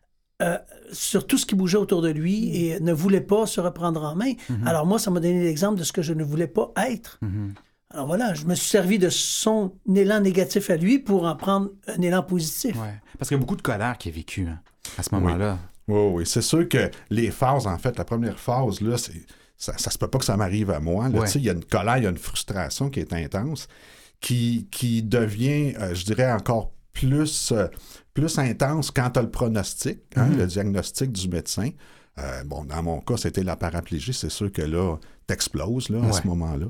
sur tout ce qui bougeait autour de lui et ne voulait pas se reprendre en main. Alors moi, ça m'a donné l'exemple de ce que je ne voulais pas être. Alors voilà, je me suis servi de son élan négatif à lui pour en prendre un élan positif. Ouais. Parce qu'il y a beaucoup de colère qui est vécue à ce moment-là. Oui. C'est sûr que les phases, en fait, la première phase, là, ça se peut pas que ça m'arrive à moi. Il y a une colère, il y a une frustration qui est intense, qui devient, je dirais, encore plus intense quand tu as le pronostic, le diagnostic du médecin. Dans mon cas, c'était la paraplégie. C'est sûr que là, t'exploses à ce moment-là.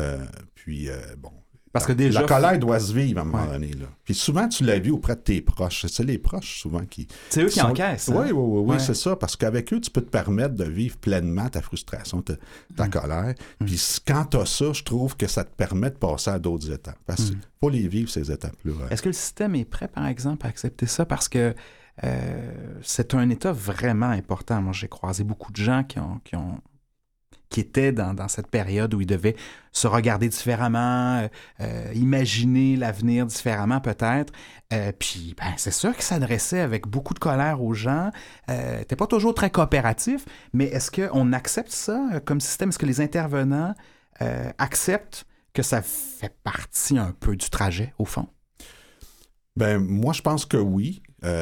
Parce que déjà, la colère doit se vivre à un moment donné. Là. Puis souvent, tu l'as vu auprès de tes proches. C'est les proches, souvent, qui... C'est eux qui encaissent. Oui, c'est ça. Parce qu'avec eux, tu peux te permettre de vivre pleinement ta frustration, ta colère. Puis quand tu as ça, je trouve que ça te permet de passer à d'autres étapes. Parce qu'il faut les vivre, ces étapes-là. Est-ce que le système est prêt, par exemple, à accepter ça? Parce que c'est un état vraiment important. Moi, j'ai croisé beaucoup de gens qui étaient dans cette période où ils devaient se regarder différemment, imaginer l'avenir différemment peut-être. Puis, c'est sûr qu'ils s'adressaient avec beaucoup de colère aux gens. T'es pas toujours très coopératif, mais est-ce qu'on accepte ça comme système? Est-ce que les intervenants acceptent que ça fait partie un peu du trajet, au fond? Ben moi, je pense que oui.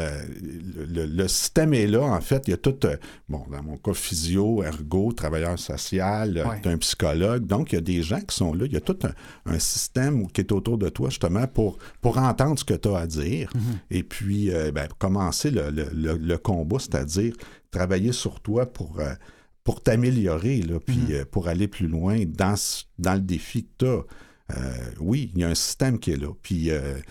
Le système est là. En fait, il y a tout, dans mon cas, physio, ergo, travailleur social, t'as un psychologue. Donc, il y a des gens qui sont là. Il y a tout un système qui est autour de toi, justement, pour entendre ce que tu as à dire. Et puis, commencer le combat, c'est-à-dire travailler sur toi pour t'améliorer, là, puis pour aller plus loin dans le défi que tu as. Oui, il y a un système qui est là. Puis,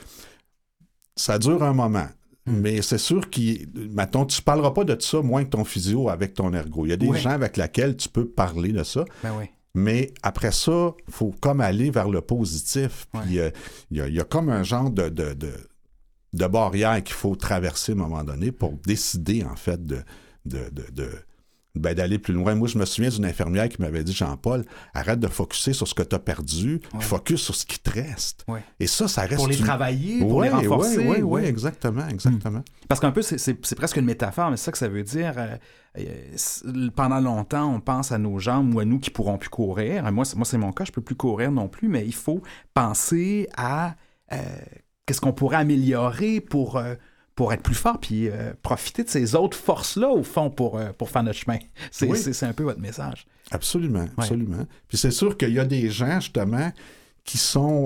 ça dure un moment. Mais c'est sûr mettons, tu ne parleras pas de ça moins que ton physio avec ton ergo. Il y a des gens avec lesquels tu peux parler de ça. Ben oui. Mais après ça, il faut comme aller vers le positif. Puis il y a comme un genre de barrière qu'il faut traverser à un moment donné pour décider, en fait, d'aller plus loin. Moi, je me souviens d'une infirmière qui m'avait dit, Jean-Paul, arrête de focusser sur ce que tu as perdu, focus sur ce qui te reste. Ouais. Et ça reste... Pour les travailler, pour les renforcer. Oui, exactement. Parce qu'un peu, c'est presque une métaphore, mais c'est ça que ça veut dire. Pendant longtemps, on pense à nos jambes ou à nous qui ne pourront plus courir. Moi, c'est mon cas, je ne peux plus courir non plus, mais il faut penser à qu'est-ce qu'on pourrait améliorer pour être plus fort, puis profiter de ces autres forces-là, au fond, pour faire notre chemin. C'est un peu votre message. Absolument. Puis c'est sûr qu'il y a des gens, justement, qui sont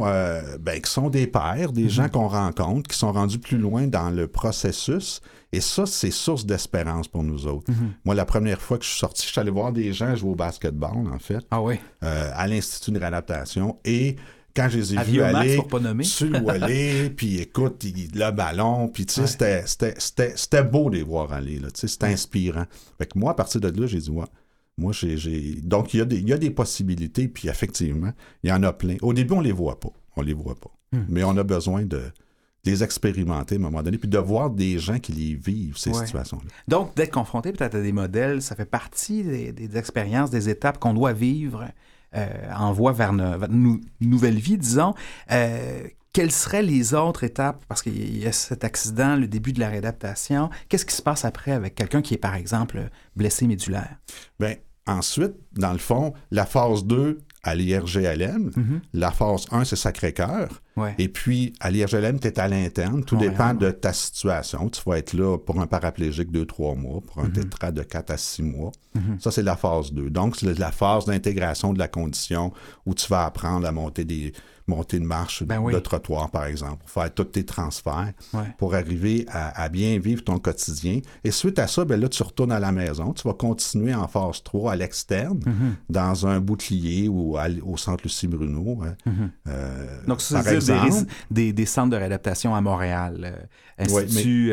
des pairs, des gens qu'on rencontre, qui sont rendus plus loin dans le processus. Et ça, c'est source d'espérance pour nous autres. Moi, la première fois que je suis sorti, je suis allé voir des gens jouer au basketball, en fait, à l'Institut de réadaptation, et quand je les ai vus aller sur le volley, puis écoute, le ballon, puis tu sais, c'était beau de les voir aller, là, tu sais, c'était inspirant. Fait que moi, à partir de là, j'ai dit, moi, donc il y a des possibilités, puis effectivement, il y en a plein. Au début, on les voit pas, mais on a besoin de les expérimenter à un moment donné, puis de voir des gens qui les vivent, ces situations-là. Donc, d'être confronté peut-être à des modèles, ça fait partie des expériences, des étapes qu'on doit vivre en voie vers notre nouvelle vie, disons. Quelles seraient les autres étapes? Parce qu'il y a cet accident, le début de la réadaptation. Qu'est-ce qui se passe après avec quelqu'un qui est, par exemple, blessé médulaire? Bien, ensuite, dans le fond, la phase 2 à l'IRGLM, la phase 1, c'est Sacré-Cœur. Et puis, à l'IRGLM, tu es à l'interne. Tout dépend de ta situation. Tu vas être là pour un paraplégique 2-3 mois, pour un tétra de 4 à 6 mois. Ça, c'est la phase 2. Donc, c'est la phase d'intégration de la condition où tu vas apprendre à monter de marche de trottoir, par exemple, pour faire tous tes transferts, pour arriver à bien vivre ton quotidien. Et suite à ça, là, tu retournes à la maison. Tu vas continuer en phase 3 à l'externe, dans un bouclier ou au centre Lucie Bruno. Donc, ça veut dire des centres de réadaptation à Montréal. Institut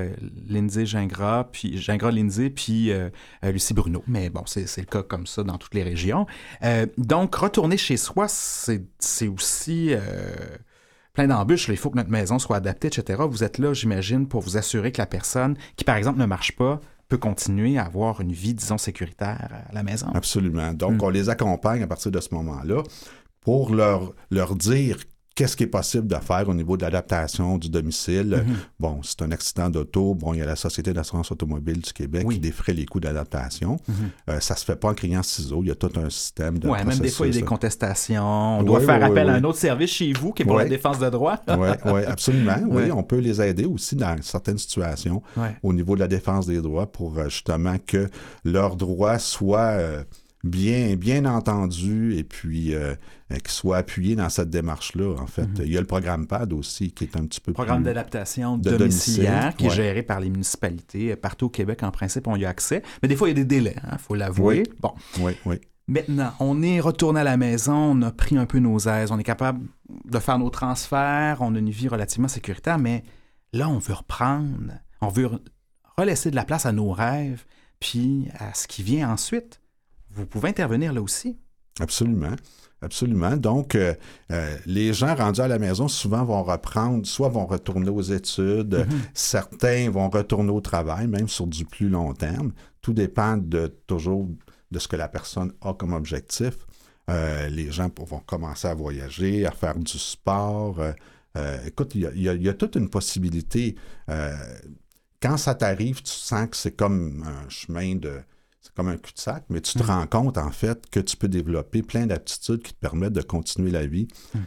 Lindsay-Gingras, puis Lucie Bruno. Mais bon, c'est le cas comme ça dans toutes les régions. Donc, retourner chez soi, c'est aussi plein d'embûches. Il faut que notre maison soit adaptée, etc. Vous êtes là, j'imagine, pour vous assurer que la personne qui, par exemple, ne marche pas, peut continuer à avoir une vie, disons, sécuritaire à la maison. Absolument. Donc, on les accompagne à partir de ce moment-là pour leur dire qu'est-ce qui est possible de faire au niveau de l'adaptation du domicile. Bon, c'est un accident d'auto. Bon, il y a la Société d'assurance automobile du Québec qui défraie les coûts d'adaptation. Ça se fait pas en criant ciseaux. Il y a tout un système de processus. Même des fois, il y a des contestations. On doit faire appel à un autre service chez vous qui est pour la défense de droit. Oui, absolument. Oui, on peut les aider aussi dans certaines situations au niveau de la défense des droits pour justement que leurs droits soient bien entendu et puis qui soit appuyé dans cette démarche-là, en fait. Il y a le programme PAD aussi, qui est un petit peu programme d'adaptation domiciliaire qui est géré par les municipalités. Partout au Québec, en principe, on y a accès. Mais des fois, il y a des délais, il faut l'avouer. Bon. Oui. Maintenant, on est retourné à la maison, on a pris un peu nos aises, on est capable de faire nos transferts, on a une vie relativement sécuritaire, mais là, on veut reprendre, on veut relaisser de la place à nos rêves, puis à ce qui vient ensuite. Vous pouvez intervenir là aussi. Absolument. Donc, les gens rendus à la maison, souvent vont reprendre, soit vont retourner aux études, certains vont retourner au travail, même sur du plus long terme. Tout dépend toujours de ce que la personne a comme objectif. Les gens vont commencer à voyager, à faire du sport. Écoute, il y a toute une possibilité. Quand ça t'arrive, tu sens que c'est comme un chemin c'est comme un cul-de-sac, mais tu te rends compte, en fait, que tu peux développer plein d'aptitudes qui te permettent de continuer la vie.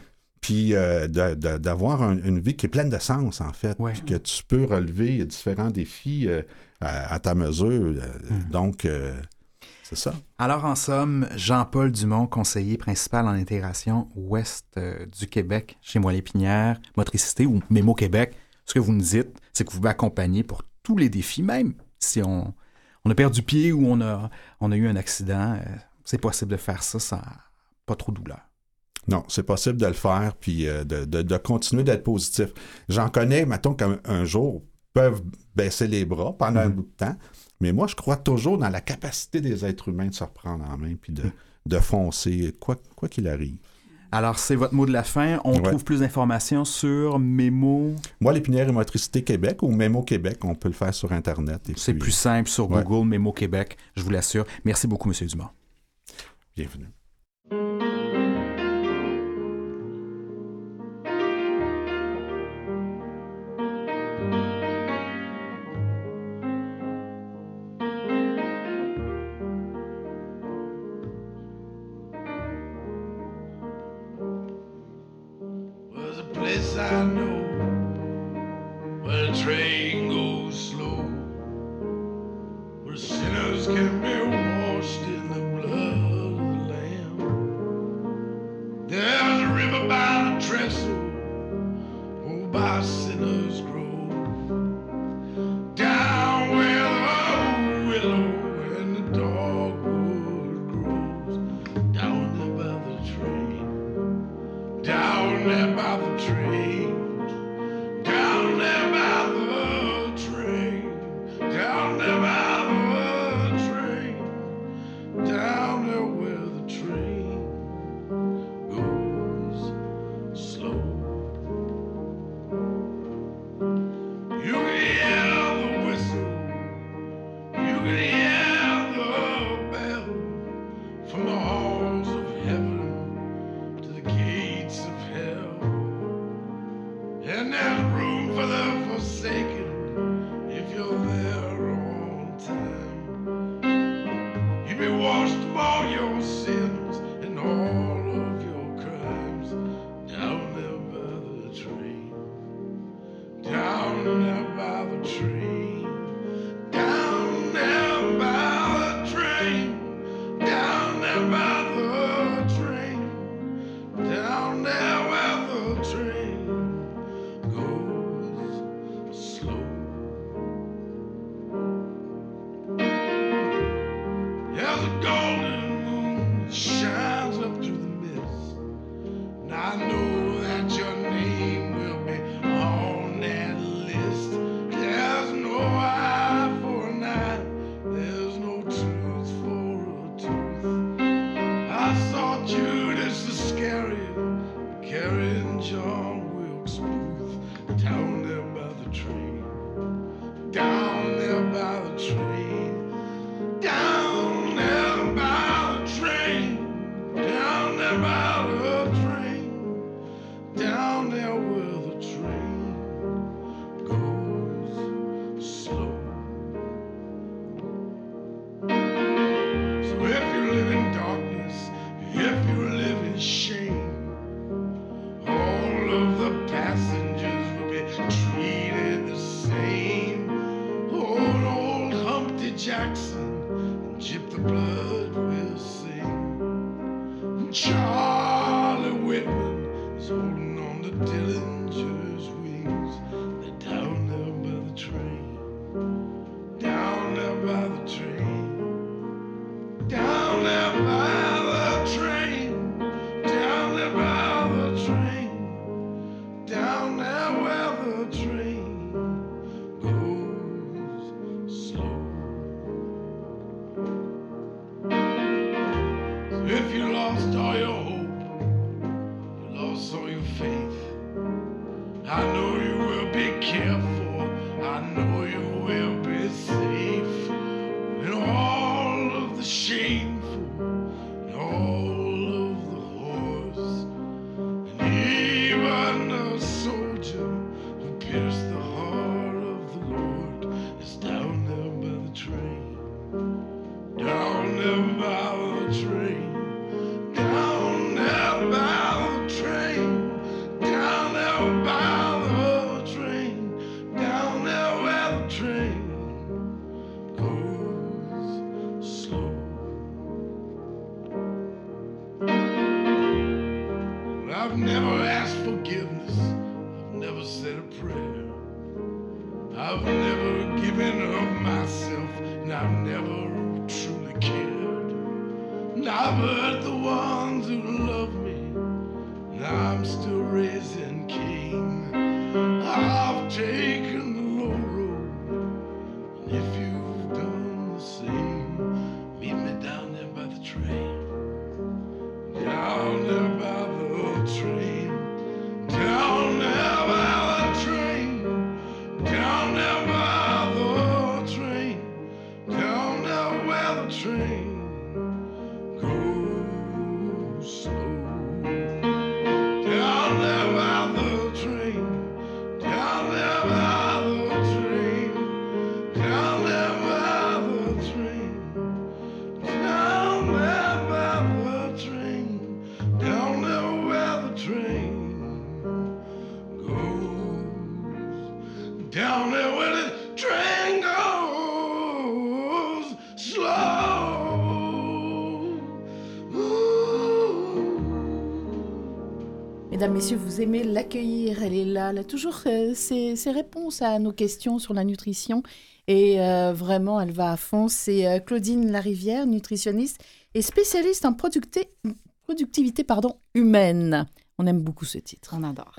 puis d'avoir une vie qui est pleine de sens, en fait, Ouais. puis que tu peux relever différents défis à ta mesure. Donc, c'est ça. Alors, en somme, Jean-Paul Dumont, conseiller principal en intégration ouest du Québec chez Moelle-Épinière, Motricité ou Mémo Québec, ce que vous nous dites, c'est que vous m'accompagnez pour tous les défis, même si on a perdu pied ou on a eu un accident, c'est possible de faire ça sans pas trop de douleur. Non, c'est possible de le faire, puis de continuer d'être positif. J'en connais, mettons, qu'un jour, peuvent baisser les bras pendant un bout de temps, mais moi, je crois toujours dans la capacité des êtres humains de se reprendre en main, puis de foncer, quoi qu'il arrive. Alors, c'est votre mot de la fin. On trouve plus d'informations sur Mémo. Moelle-Épinière et Motricité Québec ou Mémo Québec, on peut le faire sur Internet. C'est plus simple sur Google, Mémo Québec, je vous l'assure. Merci beaucoup, M. Dumont. Bienvenue. There's a place I know where the train goes slow, where sinners can be washed in the blood of the Lamb. There's a river by the trestle, oh, by Sinners Grove, down where the willow and the dogwood grows, down there by the train. Down there by the train, down there by the train, down there by the train, down there where the train goes slow. You can hear the whistle, you can hear the bell from the halls of heaven to the gates of hell. And there's room for the forsaken if you're there on time. You'll be washed of all your sins and all of your crimes down there by the train, down there by the train, down there by the train, down there by the train, down there where the train goes slow. There's a golden moon that shines up through the mist, and I know that your name will be on that list. There's no eye for an eye, there's no tooth for a tooth. I saw Judas Iscariot carrying John Wilkes Booth down there by the train, down there by the train, down there by the train, down there by the train, down there where the train goes slow. So if you live in darkness, if you live in shame, all of the passengers will be treated the same. Old Humpty Jackson and Gyp the Blood will sing. Charlie Whitman is holding on to Dillinger's wings. They're down there by the train, down there by the train, down there by the train, down there by the train, down there where the train goes slow. So if you lost all your hope, you lost all your faith, I know you will be careful, I know you will be safe. And all of the shameful, and all of the horse, and even the soldier who pierced the heart of the Lord is down there by the train, down there by the train, down there by the train, I've never asked forgiveness. I've never said a prayer. I've never given of myself, and I've never truly cared. And I've hurt the ones who love me. Now I'm still raising Cain. I've taken the low road, and if you've done the same, meet me down there by the train. Down there by the train. Down there by the train. Down there by the train. Down there where the train goes slow. Down there by the train, down there by the train, down there by the train, down there by the train, down there where the train goes, down there where the train goes slow. Mesdames, Messieurs, vous aimez l'accueillir, elle est là, elle a toujours ses réponses à nos questions sur la nutrition et vraiment, elle va à fond. C'est Claudine Larivière, nutritionniste et spécialiste en productivité humaine. On aime beaucoup ce titre. On adore.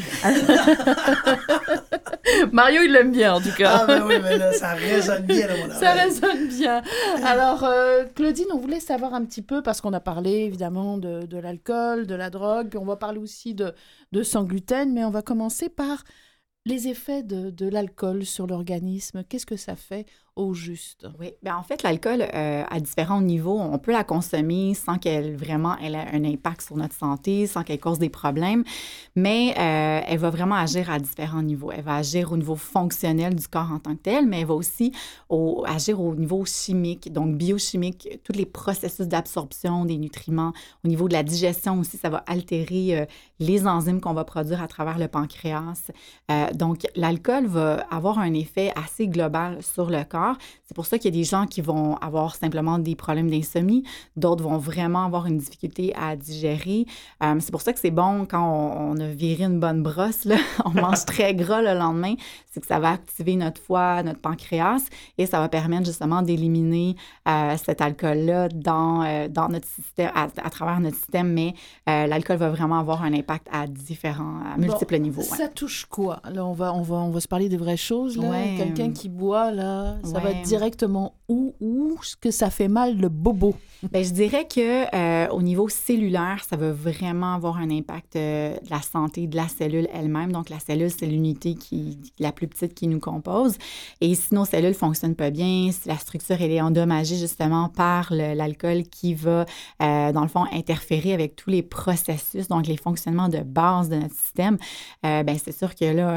Mario, il l'aime bien, en tout cas. Ah, ben oui, mais là, ça résonne bien dans mon oreille. Ça résonne bien. Alors, Claudine, on voulait savoir un petit peu, parce qu'on a parlé évidemment de l'alcool, de la drogue, puis on va parler aussi de sans gluten, mais on va commencer par les effets de l'alcool sur l'organisme. Qu'est-ce que ça fait au juste? Oui, bien en fait, l'alcool, à différents niveaux, on peut la consommer sans qu'elle vraiment ait un impact sur notre santé, sans qu'elle cause des problèmes, mais elle va vraiment agir à différents niveaux. Elle va agir au niveau fonctionnel du corps en tant que tel, mais elle va aussi agir au niveau chimique, donc biochimique, tous les processus d'absorption des nutriments. Au niveau de la digestion aussi, ça va altérer les enzymes qu'on va produire à travers le pancréas. Donc, l'alcool va avoir un effet assez global sur le corps. C'est pour ça qu'il y a des gens qui vont avoir simplement des problèmes d'insomnie, d'autres vont vraiment avoir une difficulté à digérer. C'est pour ça que c'est bon quand on a viré une bonne brosse, là, on mange très gras le lendemain, c'est que ça va activer notre foie, notre pancréas et ça va permettre justement d'éliminer cet alcool-là dans notre système, à travers notre système, mais l'alcool va vraiment avoir un impact à multiples niveaux. Ça touche quoi? Là, on va se parler des vraies choses. Là. Ouais. Quelqu'un qui boit, là, ça va être directement où que ça fait mal le bobo? Bien, je dirais que au niveau cellulaire, ça va vraiment avoir un impact de la santé de la cellule elle-même. Donc, la cellule, c'est l'unité la plus petite qui nous compose. Et si nos cellules ne fonctionnent pas bien, si la structure elle est endommagée justement par l'alcool qui va, dans le fond, interférer avec tous les processus, donc les fonctionnements de base de notre système, bien, c'est sûr que là,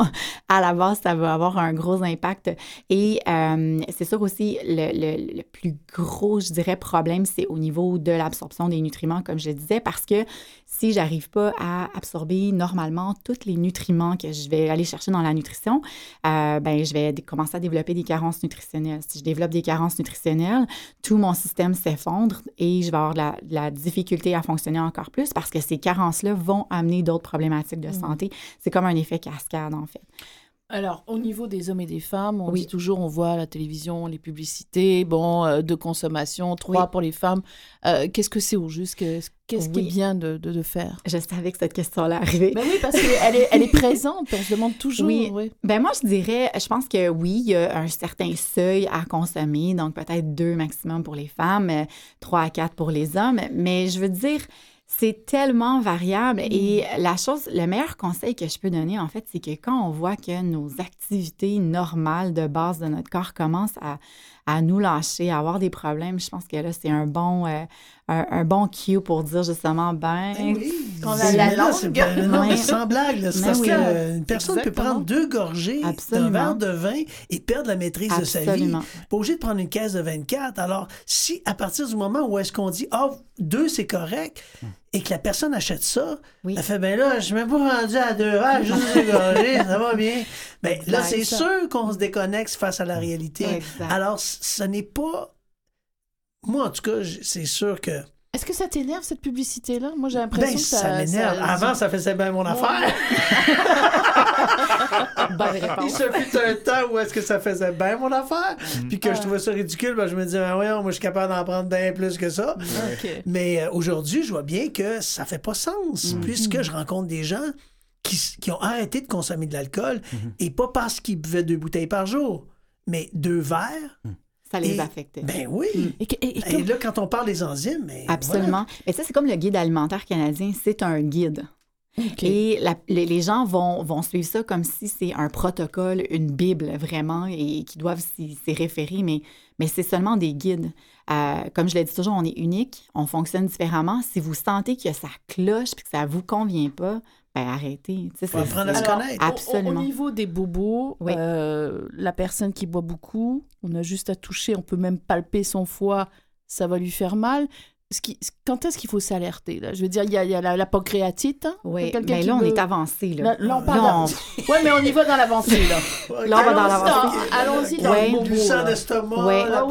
à la base, ça va avoir un gros impact. Et c'est sûr aussi, le plus gros, je dirais, problème, c'est au niveau de l'absorption des nutriments, comme je le disais, parce que si je n'arrive pas à absorber normalement tous les nutriments que je vais aller chercher dans la nutrition, ben, je vais commencer à développer des carences nutritionnelles. Si je développe des carences nutritionnelles, tout mon système s'effondre et je vais avoir de la difficulté à fonctionner encore plus parce que ces carences-là vont amener d'autres problématiques de santé. C'est comme un effet cascade, en fait. Alors, au niveau des hommes et des femmes, on dit toujours, on voit à la télévision, les publicités, de consommation, 3 pour les femmes. Qu'est-ce que c'est au juste? Qu'est-ce qui est bien de faire? Je savais que cette question-là arrivait. Ben oui, parce qu'elle est présente, on se demande toujours. Oui. Ben moi, je pense que oui, il y a un certain seuil à consommer, donc peut-être 2 maximum pour les femmes, 3 à 4 pour les hommes, mais je veux dire... C'est tellement variable et le meilleur conseil que je peux donner, en fait, c'est que quand on voit que nos activités normales de base de notre corps commencent à nous lâcher, à avoir des problèmes, je pense que là, c'est un bon cue pour dire justement, qu'on a la langue. Non, mais sans blague, là, c'est parce qu'une personne peut prendre 2 gorgées d'un verre de vin et perdre la maîtrise de sa vie. Pas obligé de prendre une caisse de 24. Alors, si à partir du moment où est-ce qu'on dit « 2, c'est correct », et que la personne achète ça, elle fait « Ben là, je ne suis même pas rendu à 2 verres, juste 2 gorgées, ça va bien. » Ben là, c'est sûr qu'on se déconnecte face à la réalité. Exact. Alors, ce n'est pas... Moi, en tout cas, c'est sûr que Est-ce que ça t'énerve, cette publicité-là? Moi, j'ai l'impression Ben, que ça m'énerve. Avant, ça faisait bien mon affaire. Bonne réponse. Il se fut un temps où est-ce que ça faisait bien mon affaire, puis que je trouvais ça ridicule, ben, je me disais, ben, voyons, moi, je suis capable d'en prendre bien plus que ça. OK. Mais aujourd'hui, je vois bien que ça fait pas sens, puisque je rencontre des gens qui ont arrêté de consommer de l'alcool, et pas parce qu'ils buvaient 2 bouteilles par jour, mais 2 verres. Ça les affectait. Ben oui. Et là, quand on parle des enzymes... Mais absolument. voilà. Mais ça, c'est comme le guide alimentaire canadien, c'est un guide. Okay. Et les gens vont suivre ça comme si c'est un protocole, une Bible, vraiment, et qui doivent s'y référer, mais c'est seulement des guides. Comme je l'ai dit toujours, on est unique, on fonctionne différemment. Si vous sentez que ça cloche et que ça ne vous convient pas, ben arrêtez. Il faut apprendre à se connaître. Absolument. Au niveau des bobos, Oui. la personne qui boit beaucoup, on a juste à toucher, on peut même palper son foie, ça va lui faire mal. Quand est-ce qu'il faut s'alerter, là? Je veux dire, il y a la pancréatite. Hein? Oui, mais là, on est avancé. Là, on parle Oui, mais on y va dans l'avancée, là. Là, on va dans l'avancée. Allons-y dans le bobo. Du sang d'estomac, ouais. la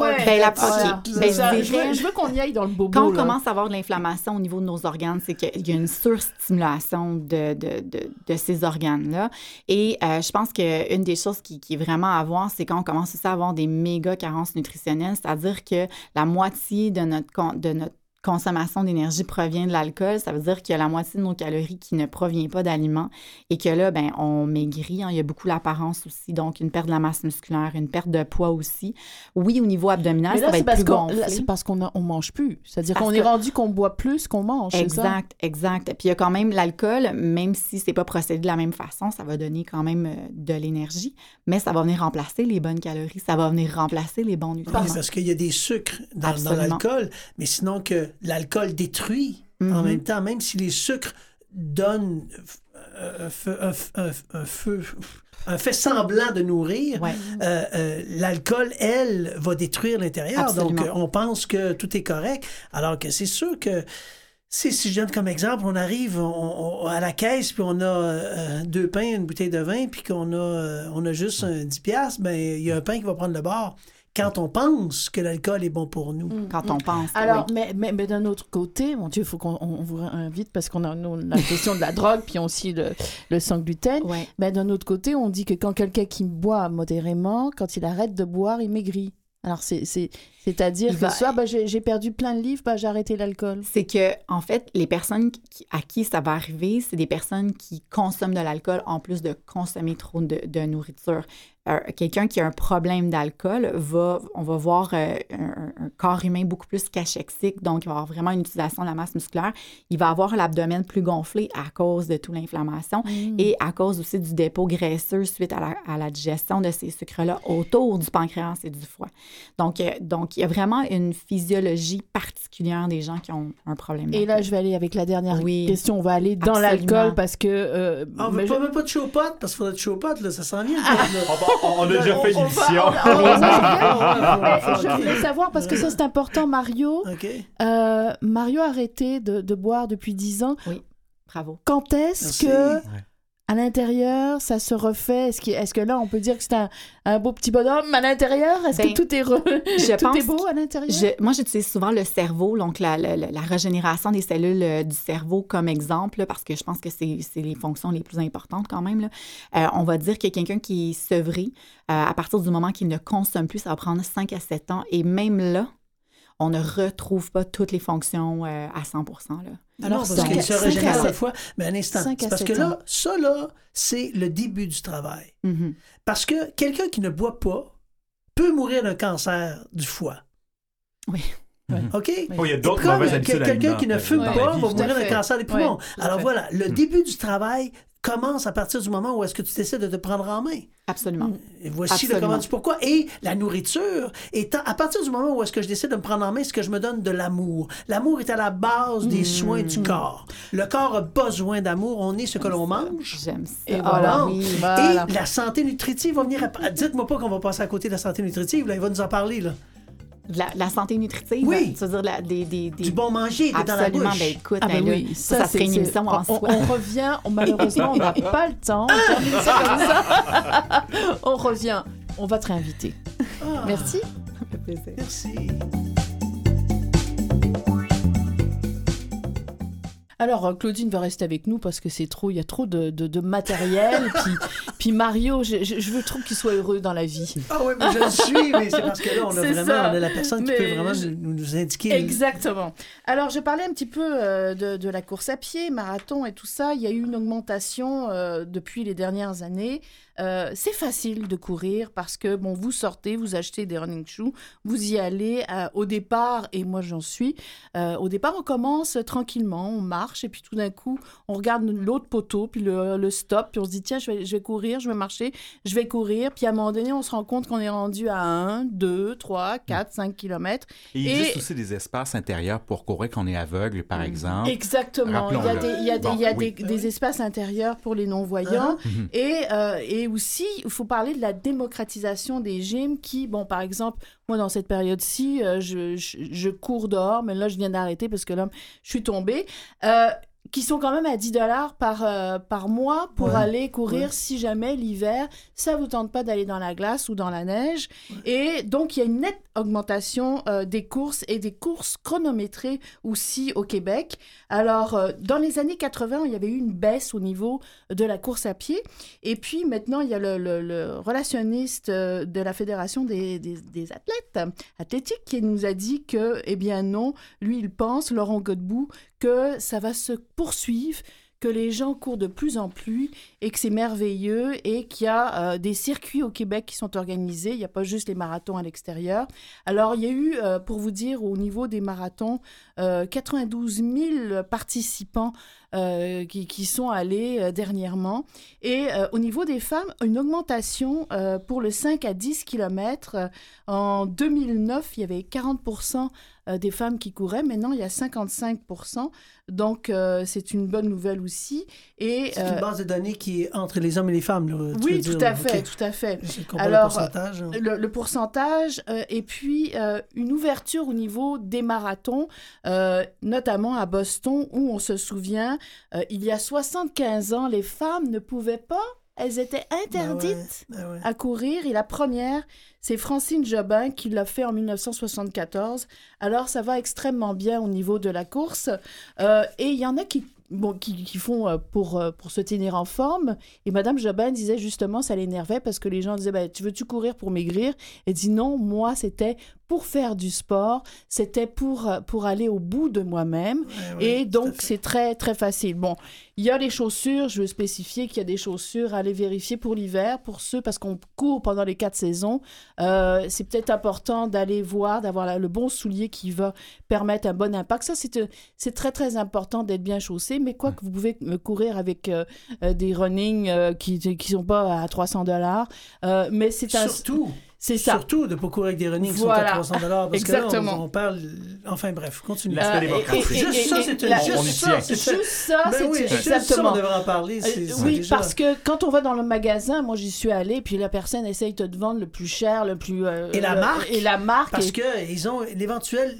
je veux qu'on y aille dans le bobo. Quand on commence à avoir de l'inflammation au niveau de nos organes, c'est qu'il y a une surstimulation de ces organes-là. Et je pense qu'une des choses qui est vraiment à voir, c'est quand on commence aussi à avoir des méga carences nutritionnelles, c'est-à-dire que la moitié de notre consommation d'énergie provient de l'alcool, ça veut dire qu'il y a la moitié de nos calories qui ne provient pas d'aliments et que là, ben, on maigrit. Hein, il y a beaucoup l'apparence aussi, donc une perte de la masse musculaire, une perte de poids aussi. Oui, au niveau abdominal, ça va être plus gonflé. Là, c'est parce qu'on mange plus. C'est-à-dire qu'on est rendu qu'on boit plus qu'on mange, exact, c'est ça? Exact. Puis il y a quand même l'alcool, même si c'est pas procédé de la même façon, ça va donner quand même de l'énergie, mais ça va venir remplacer les bonnes calories, ça va venir remplacer les bons nutriments. Oui, parce qu'il y a des sucres dans l'alcool, mais sinon que l'alcool détruit en même temps, même si les sucres donnent un fait semblant de nourrir, l'alcool, elle, va détruire l'intérieur. Absolument. Donc, on pense que tout est correct, alors que c'est sûr que si je donne comme exemple, on arrive à la caisse, puis on a 2 pains, une bouteille de vin, puis qu'on a juste 10$, ben il y a un pain qui va prendre le bord. Quand on pense que l'alcool est bon pour nous. Quand on pense. Alors, mais d'un autre côté, mon Dieu, il faut qu'on vous invite parce qu'on a la question de la drogue, puis aussi le sans gluten. Ouais. Mais d'un autre côté, on dit que quand quelqu'un qui boit modérément, quand il arrête de boire, il maigrit. Alors, c'est-à-dire que soit j'ai perdu plein de livres, j'ai arrêté l'alcool. C'est que, en fait, les personnes à qui ça va arriver, c'est des personnes qui consomment de l'alcool en plus de consommer trop de nourriture. Quelqu'un qui a un problème d'alcool, on va voir un corps humain beaucoup plus cachexique, donc il va avoir vraiment une utilisation de la masse musculaire. Il va avoir l'abdomen plus gonflé à cause de toute l'inflammation et à cause aussi du dépôt graisseux suite à la digestion de ces sucres-là autour du pancréas et du foie. Donc, il y a vraiment une physiologie particulière des gens qui ont un problème d'alcool. Et là, je vais aller avec la dernière question. On va aller dans l'alcool parce que... on ne veut même pas de chaud-pot, parce qu'il faudrait de chaud-pot, là, ça s'en vient. On a déjà fait une émission. Je voulais savoir, parce que ça, c'est important, Mario. Okay. Mario a arrêté de boire depuis 10 ans. Oui, bravo. Quand est-ce que... À l'intérieur, ça se refait? Est-ce que là, on peut dire que c'est un beau petit bonhomme à l'intérieur? Est-ce que tout est beau à l'intérieur? Moi, j'utilise souvent le cerveau, donc la régénération des cellules du cerveau comme exemple, là, parce que je pense que c'est les fonctions les plus importantes quand même. Là. On va dire que quelqu'un qui est sevré, à partir du moment qu'il ne consomme plus, ça va prendre 5 à 7 ans. Et même là, on ne retrouve pas toutes les fonctions à 100%. Là. Alors, parce qu'il se régénère à la fois. Mais un instant, c'est parce que là, ça, là, c'est le début du travail. Mm-hmm. Parce que quelqu'un qui ne boit pas peut mourir d'un cancer du foie. Oui. OK? Il y a d'autres mauvaises habitudes alimentaires. Quelqu'un qui ne fume pas va mourir d'un cancer des poumons. Oui, alors voilà, le début du travail commence à partir du moment où est-ce que tu décides de te prendre en main. Absolument. Et voici le comment du pourquoi. Et la nourriture, à partir du moment où est-ce que je décide de me prendre en main, c'est que je me donne de l'amour. L'amour est à la base des soins du corps. Le corps a besoin d'amour. On est ce que l'on mange. J'aime ça. Et voilà. Et la santé nutritive va venir... Dites-moi pas qu'on va passer à côté de la santé nutritive. Là, il va nous en parler, là. La santé nutritive, oui. Tu veux dire du bon manger dans la bouche. Absolument, ben écoute, oui. ça serait une émission en soi. On revient, malheureusement, on n'a pas le temps. On termine ça comme ça. On revient, on va te réinviter. Merci. Ça fait plaisir. Merci. Alors, Claudine va rester avec nous parce que il y a trop de matériel. puis Mario, je veux trop qu'il soit heureux dans la vie. Ah oui, mais je le suis, mais c'est parce que là, on a la personne qui peut vraiment nous indiquer. Exactement. Alors, je parlais un petit peu de la course à pied, marathon et tout ça. Il y a eu une augmentation depuis les dernières années. C'est facile de courir parce que, bon, vous sortez, vous achetez des running shoes, vous y allez au départ, et moi j'en suis, au départ on commence tranquillement, on marche, et puis tout d'un coup, on regarde l'autre poteau, puis le stop, puis on se dit, tiens, je vais courir, je vais marcher, je vais courir, puis à un moment donné, on se rend compte qu'on est rendu à 1, 2, 3, 4, 5 kilomètres. Et il existe aussi des espaces intérieurs pour courir quand on est aveugle, par exemple. Exactement. Il y a des espaces intérieurs pour les non-voyants, et aussi, il faut parler de la démocratisation des gyms qui, bon, par exemple, moi, dans cette période-ci, je cours dehors, mais là, je viens d'arrêter parce que là, je suis tombée, qui sont quand même à 10$ par mois pour aller courir si jamais l'hiver, ça vous tente pas d'aller dans la glace ou dans la neige. Et donc, il y a une nette augmentation des courses et des courses chronométrées aussi au Québec. Alors, dans les années 80, il y avait eu une baisse au niveau de la course à pied. Et puis, maintenant, il y a le relationniste de la Fédération des athlètes athlétiques qui nous a dit que, eh bien non, lui, il pense, Laurent Godbout, que ça va se poursuivre, que les gens courent de plus en plus et que c'est merveilleux et qu'il y a des circuits au Québec qui sont organisés. Il n'y a pas juste les marathons à l'extérieur. Alors, il y a eu, pour vous dire, au niveau des marathons, 92 000 participants qui sont allés dernièrement. Et au niveau des femmes, une augmentation pour le 5 à 10 km. En 2009, il y avait 40% des femmes qui couraient. Maintenant, il y a 55%. Donc, c'est une bonne nouvelle aussi. Et, c'est une base de données qui est entre les hommes et les femmes. Là, oui, tout à fait, tout à fait. Alors, le pourcentage. Le pourcentage, et puis une ouverture au niveau des marathons, notamment à Boston, où on se souvient, il y a 75 ans, les femmes ne pouvaient pas, elles étaient interdites à courir. Et la première, c'est Francine Jobin qui l'a fait en 1974. Alors, ça va extrêmement bien au niveau de la course. Et il y en a qui font pour se tenir en forme. Et Madame Jobin disait justement, ça l'énervait parce que les gens disaient, tu veux-tu courir pour maigrir? Elle dit non, moi, c'était pour faire du sport, c'était pour aller au bout de moi-même. Et donc, c'est très, très facile. Bon, il y a les chaussures, je veux spécifier qu'il y a des chaussures à aller vérifier pour l'hiver, pour ceux, parce qu'on court pendant les 4 saisons. C'est peut-être important d'aller voir, d'avoir le bon soulier qui va permettre un bon impact. Ça, c'est très, très important d'être bien chaussé, mais quoi que vous pouvez courir avec des running qui sont pas à $300, mais c'est surtout. C'est ça. Surtout de ne pas courir avec des running qui sont à $300. Parce exactement. Que là, on parle... Enfin bref, continue. L'aspect démocratique. Juste ça, c'est exactement. On devrait en parler. Oui, déjà... parce que quand on va dans le magasin, moi j'y suis allée, puis la personne essaye de te vendre le plus cher, le plus... et la marque. Et la marque. Parce qu'ils ont l'éventuel...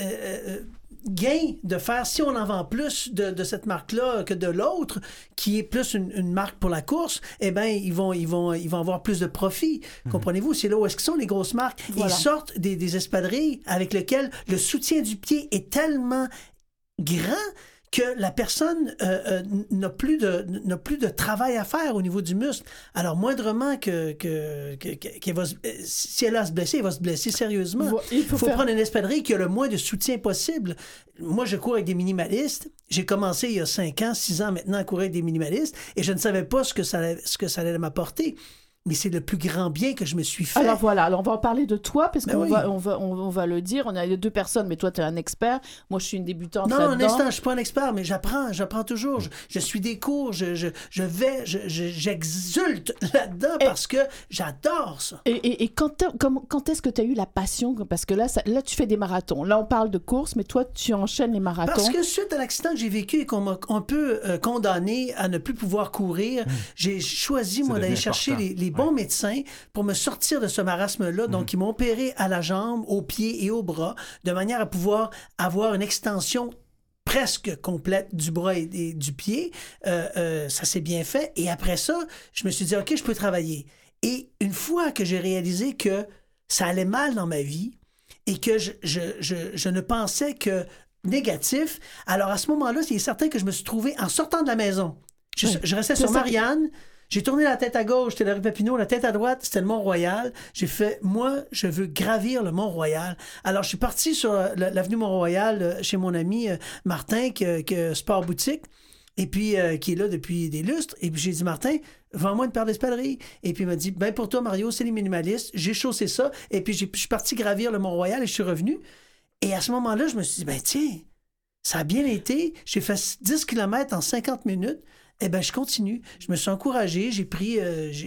gain de faire, si on en vend plus de cette marque-là que de l'autre, qui est plus une marque pour la course, eh bien, ils vont avoir plus de profit. Comprenez-vous? C'est là où est-ce qu'ils sont, les grosses marques. Voilà. Ils sortent des espadrilles avec lesquelles le soutien du pied est tellement grand que la personne n'a plus de travail à faire au niveau du muscle. Alors, moindrement qu'elle va si elle a à se blesser, elle va se blesser sérieusement. Il faut prendre une espadrille qui a le moins de soutien possible. Moi, je cours avec des minimalistes. J'ai commencé il y a 5 ans, 6 ans maintenant à courir avec des minimalistes et je ne savais pas ce que ça allait m'apporter. Mais c'est le plus grand bien que je me suis fait. Alors voilà, on va en parler de toi, parce qu'on va le dire. On a les 2 personnes, mais toi, tu es un expert. Moi, je suis une débutante là-dedans. Non, un instant, je ne suis pas un expert, mais j'apprends toujours. Je suis des cours, j'exulte là-dedans parce que j'adore ça. Et quand est-ce que tu as eu la passion? Parce que là, tu fais des marathons. Là, on parle de course, mais toi, tu enchaînes les marathons. Parce que suite à l'accident que j'ai vécu et qu'on m'a un peu condamné à ne plus pouvoir courir, j'ai choisi, moi, d'aller chercher les bons médecins pour me sortir de ce marasme-là. Donc, ils m'ont opéré à la jambe, aux pieds et aux bras, de manière à pouvoir avoir une extension presque complète du bras et du pied. Ça s'est bien fait. Et après ça, je me suis dit, OK, je peux travailler. Et une fois que j'ai réalisé que ça allait mal dans ma vie et que je ne pensais que négatif. Alors, à ce moment-là, il est certain que je me suis trouvé, en sortant de la maison, je restais sur Marianne, j'ai tourné la tête à gauche, c'était la rue Papineau, la tête à droite, c'était le Mont-Royal. J'ai fait, moi, je veux gravir le Mont-Royal. Alors, je suis parti sur l'avenue Mont-Royal chez mon ami Martin, que Sport Boutique, et puis qui est là depuis des lustres. Et puis, j'ai dit, Martin, vends-moi une paire d'espadrilles. Et puis, il m'a dit, ben pour toi, Mario, c'est les minimalistes. J'ai chaussé ça. Et puis, je suis parti gravir le Mont-Royal et je suis revenu. Et à ce moment-là, je me suis dit, ben tiens, ça a bien été. J'ai fait 10 km en 50 minutes. Eh bien, je continue. Je me suis encouragé, j'ai pris...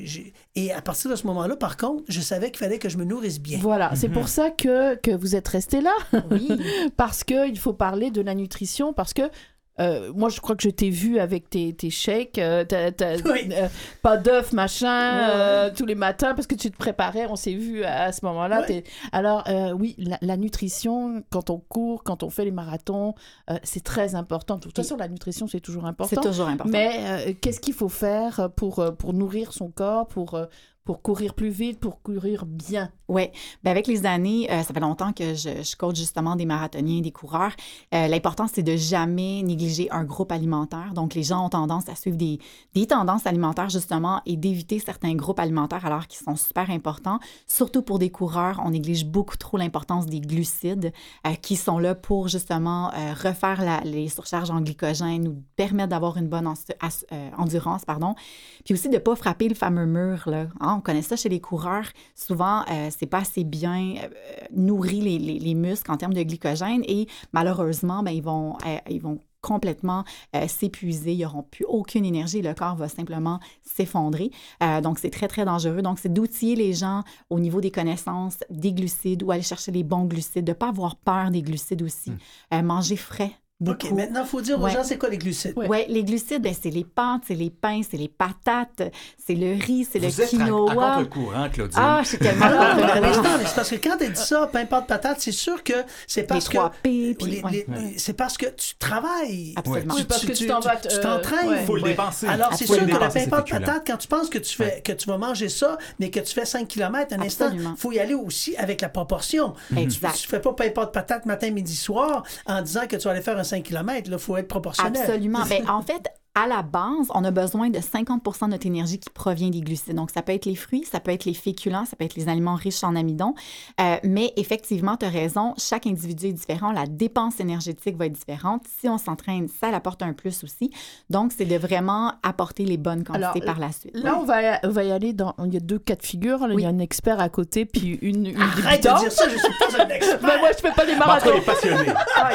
Et à partir de ce moment-là, par contre, je savais qu'il fallait que je me nourrisse bien. Voilà, c'est pour ça que vous êtes resté là. Oui. Parce qu'il faut parler de la nutrition, parce que moi, je crois que je t'ai vu avec tes shakes, Oui. pas d'œufs, machin, tous les matins, parce que tu te préparais, on s'est vu à ce moment-là. Ouais. Alors, oui, la nutrition, quand on court, quand on fait les marathons, c'est très important. De toute façon, la nutrition, c'est toujours important. C'est toujours important. Mais qu'est-ce qu'il faut faire pour nourrir son corps, pour courir plus vite, pour courir bien? Oui. Bien, avec les années, ça fait longtemps que je coach justement des marathoniens, des coureurs. L'important, c'est de jamais négliger un groupe alimentaire. Donc, les gens ont tendance à suivre des tendances alimentaires, justement, et d'éviter certains groupes alimentaires alors qu'ils sont super importants. Surtout pour des coureurs, on néglige beaucoup trop l'importance des glucides qui sont là pour, justement, refaire les surcharges en glycogène, nous permettre d'avoir une bonne endurance, pardon. Puis aussi de ne pas frapper le fameux mur, là. Hein, on connaît ça chez les coureurs. Souvent, c'est pas assez bien nourri les muscles en termes de glycogène et malheureusement, ben, ils vont complètement s'épuiser, ils n'auront plus aucune énergie, le corps va simplement s'effondrer. Donc, c'est très, très dangereux. Donc, c'est d'outiller les gens au niveau des connaissances, des glucides ou aller chercher les bons glucides, de ne pas avoir peur des glucides aussi. Manger frais. Beaucoup. OK, maintenant, il faut dire aux gens, c'est quoi les glucides? Oui, les glucides, ben, c'est les pâtes, c'est les pains, c'est les patates, c'est le riz, c'est le Vous êtes quinoa. à contre-courant, Claudine. Ah, je suis tellement Un instant, mais c'est parce que quand tu dis ça, pain, pâte, patate, c'est sûr que c'est parce Les 3 P, que... puis, C'est parce que tu travailles. Absolument. Oui, parce que tu t'en vas... Tu t'entraînes. ouais. Faut le dépenser. Alors, c'est Faut sûr le que le dépenser, pain, ces pâte, féculents. patate, quand tu penses que tu vas manger ça, mais que tu fais 5 km un instant, Absolument. il faut y aller aussi avec la proportion. Exact. Tu fais pas pain, pâte, patate matin, midi, soir en disant que tu vas aller faire un 5 km. Il faut être proportionnel. Absolument. Ben, en fait, à la base, on a besoin de 50 de notre énergie qui provient des glucides. Donc, ça peut être les fruits, ça peut être les féculents, ça peut être les aliments riches en amidon. Mais effectivement, tu as raison, chaque individu est différent. La dépense énergétique va être différente. Si on s'entraîne, ça apporte un plus aussi. Donc, c'est de vraiment apporter les bonnes quantités par la suite. Là, on va y aller dans... Il y a 2 cas de figure. Là, Oui. il y a un expert à côté, puis une Arrête de débutante. dire ça, je suis pas un expert. Ben, moi, je fais pas des Marco marathons. est passionné.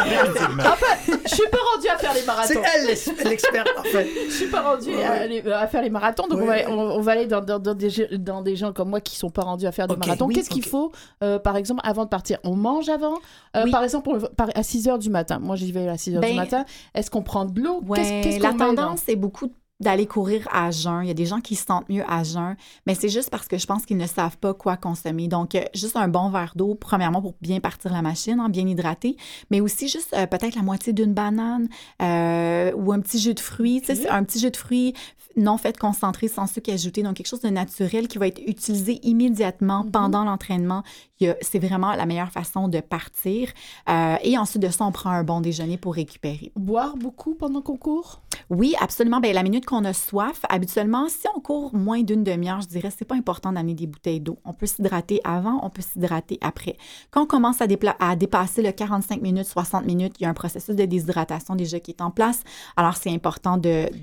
Enfin, je suis pas rendue à faire les C'est marathons. elle l'expert, en fait. Je suis pas rendue à faire les marathons, donc Ouais. on va aller dans des gens comme moi qui sont pas rendus à faire des Ok, marathons. oui, Qu'est-ce qu'il ok. faut, par exemple, avant de partir? On mange avant? Oui. Par exemple, à 6 h du matin. Moi, j'y vais à 6 h du Ben, matin. Est-ce qu'on prend de l'eau? Ouais, Qu'est-ce la qu'on met tendance, c'est beaucoup d'aller courir à jeun. Il y a des gens qui se sentent mieux à jeun, mais c'est juste parce que je pense qu'ils ne savent pas quoi consommer. Donc, juste un bon verre d'eau, premièrement, pour bien partir la machine, hein, bien hydrater, mais aussi juste peut-être la moitié d'une banane ou un petit jus de fruits. Tu sais, un petit jus de fruits non fait concentré, sans sucre ajouté, donc quelque chose de naturel qui va être utilisé immédiatement pendant l'entraînement. C'est vraiment la meilleure façon de partir. Et ensuite de ça, on prend un bon déjeuner pour récupérer. Boire beaucoup pendant qu'on court? Oui, absolument. Bien, la minute qu'on a soif, habituellement, si on court moins d'une demi-heure, je dirais, c'est pas important d'amener des bouteilles d'eau. On peut s'hydrater avant, on peut s'hydrater après. Quand on commence à dépasser le 45 minutes, 60 minutes, il y a un processus de déshydratation déjà qui est en place. Alors, c'est important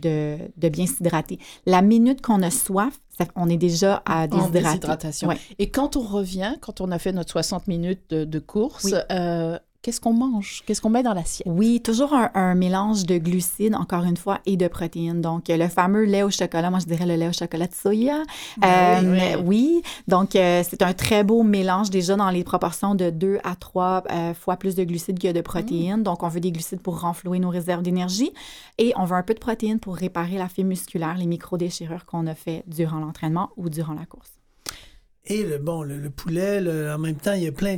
de bien s'hydrater. La minute qu'on a soif, on est déjà à déshydrater. Déshydratation. Ouais. Et quand on revient, quand on a fait notre 60 minutes de course, Oui. Qu'est-ce qu'on mange? Qu'est-ce qu'on met dans l'assiette? Oui, toujours un mélange de glucides, encore une fois, et de protéines. Donc, le fameux lait au chocolat, moi, je dirais le lait au chocolat de soya. Oui, donc c'est un très beau mélange déjà dans les proportions de 2 à 3 fois plus de glucides que de protéines. Donc, on veut des glucides pour renflouer nos réserves d'énergie et on veut un peu de protéines pour réparer la fibre musculaire, les micro-déchirures qu'on a fait durant l'entraînement ou durant la course. Et le poulet, en même temps, il y a plein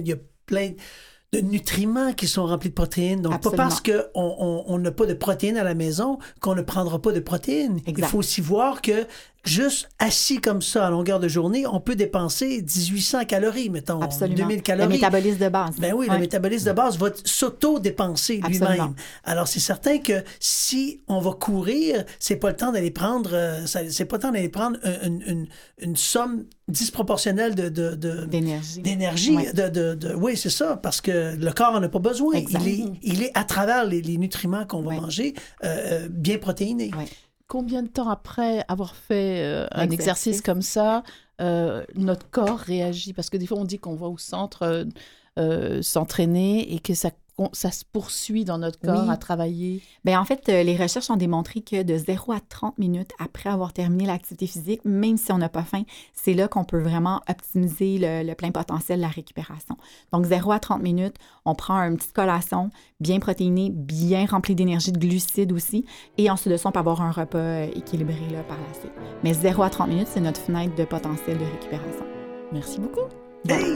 de nutriments qui sont remplis de protéines. Donc, Absolument. pas parce qu'on n'a pas de protéines à la maison qu'on ne prendra pas de protéines. Exact. Il faut aussi voir que juste assis comme ça à longueur de journée, on peut dépenser 1800 calories, mettons, Absolument. 2000 calories. Le métabolisme de base. Ben oui, Ouais. le métabolisme de base va s'auto-dépenser lui-même. Absolument. Alors, c'est certain que si on va courir, c'est pas le temps d'aller prendre, c'est pas le temps d'aller prendre une somme disproportionnelle d'énergie. Ouais. Oui, c'est ça, parce que le corps en a pas besoin. Exact. Il est à travers les nutriments qu'on va manger, bien protéinés. Ouais. Combien de temps après avoir fait un exercice comme ça, notre corps réagit? Parce que des fois, on dit qu'on va au centre s'entraîner et que ça se poursuit dans notre corps à travailler. Bien, en fait, les recherches ont démontré que de 0 à 30 minutes après avoir terminé l'activité physique, même si on n'a pas faim, c'est là qu'on peut vraiment optimiser le plein potentiel de la récupération. Donc, 0 à 30 minutes, on prend une petite collation bien protéinée, bien remplie d'énergie, de glucides aussi, et ensuite de ça, on peut avoir un repas équilibré là, par la suite. Mais 0 à 30 minutes, c'est notre fenêtre de potentiel de récupération. Merci beaucoup. Hey!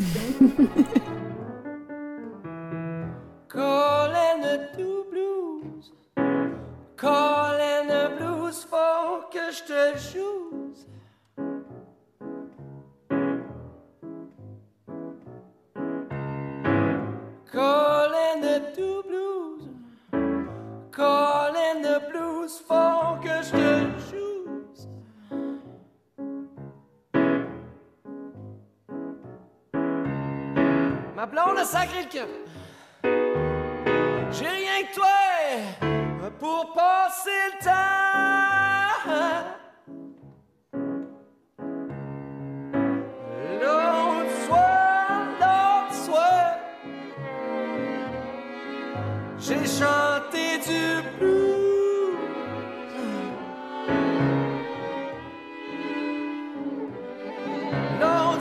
Callin' the two blues, callin' the blues, faut que je te choose. Callin' the two blues, callin' the blues, faut que je te choose. Ma blonde a sacré le camp. J'ai rien que toi pour passer le temps. L'autre soir, j'ai chanté du blues. L'autre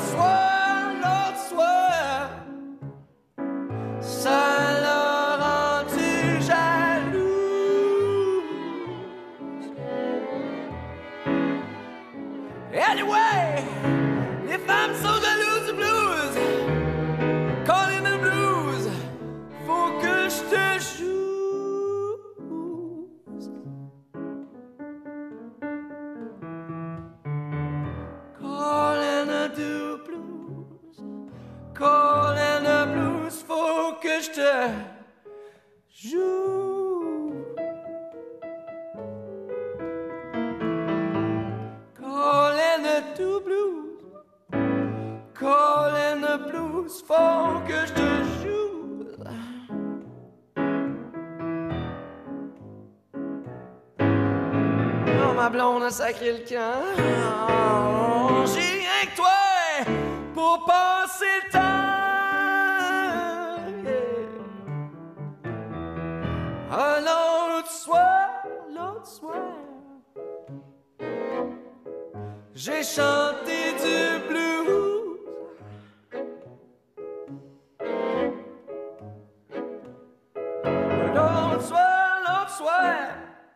soir, ça l'a rendu jalouse. Anyway, les femmes sont jalouses du blues. Calling the blues, faut que je te choose. Calling the blues, calling the blues, faut que je te joue. Calling the two blues, calling the blues, faut que je te joue. Oh, ma blonde a sacré le camp. Oh, j'ai rien que toi pour passer le temps. Yeah. Ah, l'autre soir, j'ai chanté du blues. L'autre soir,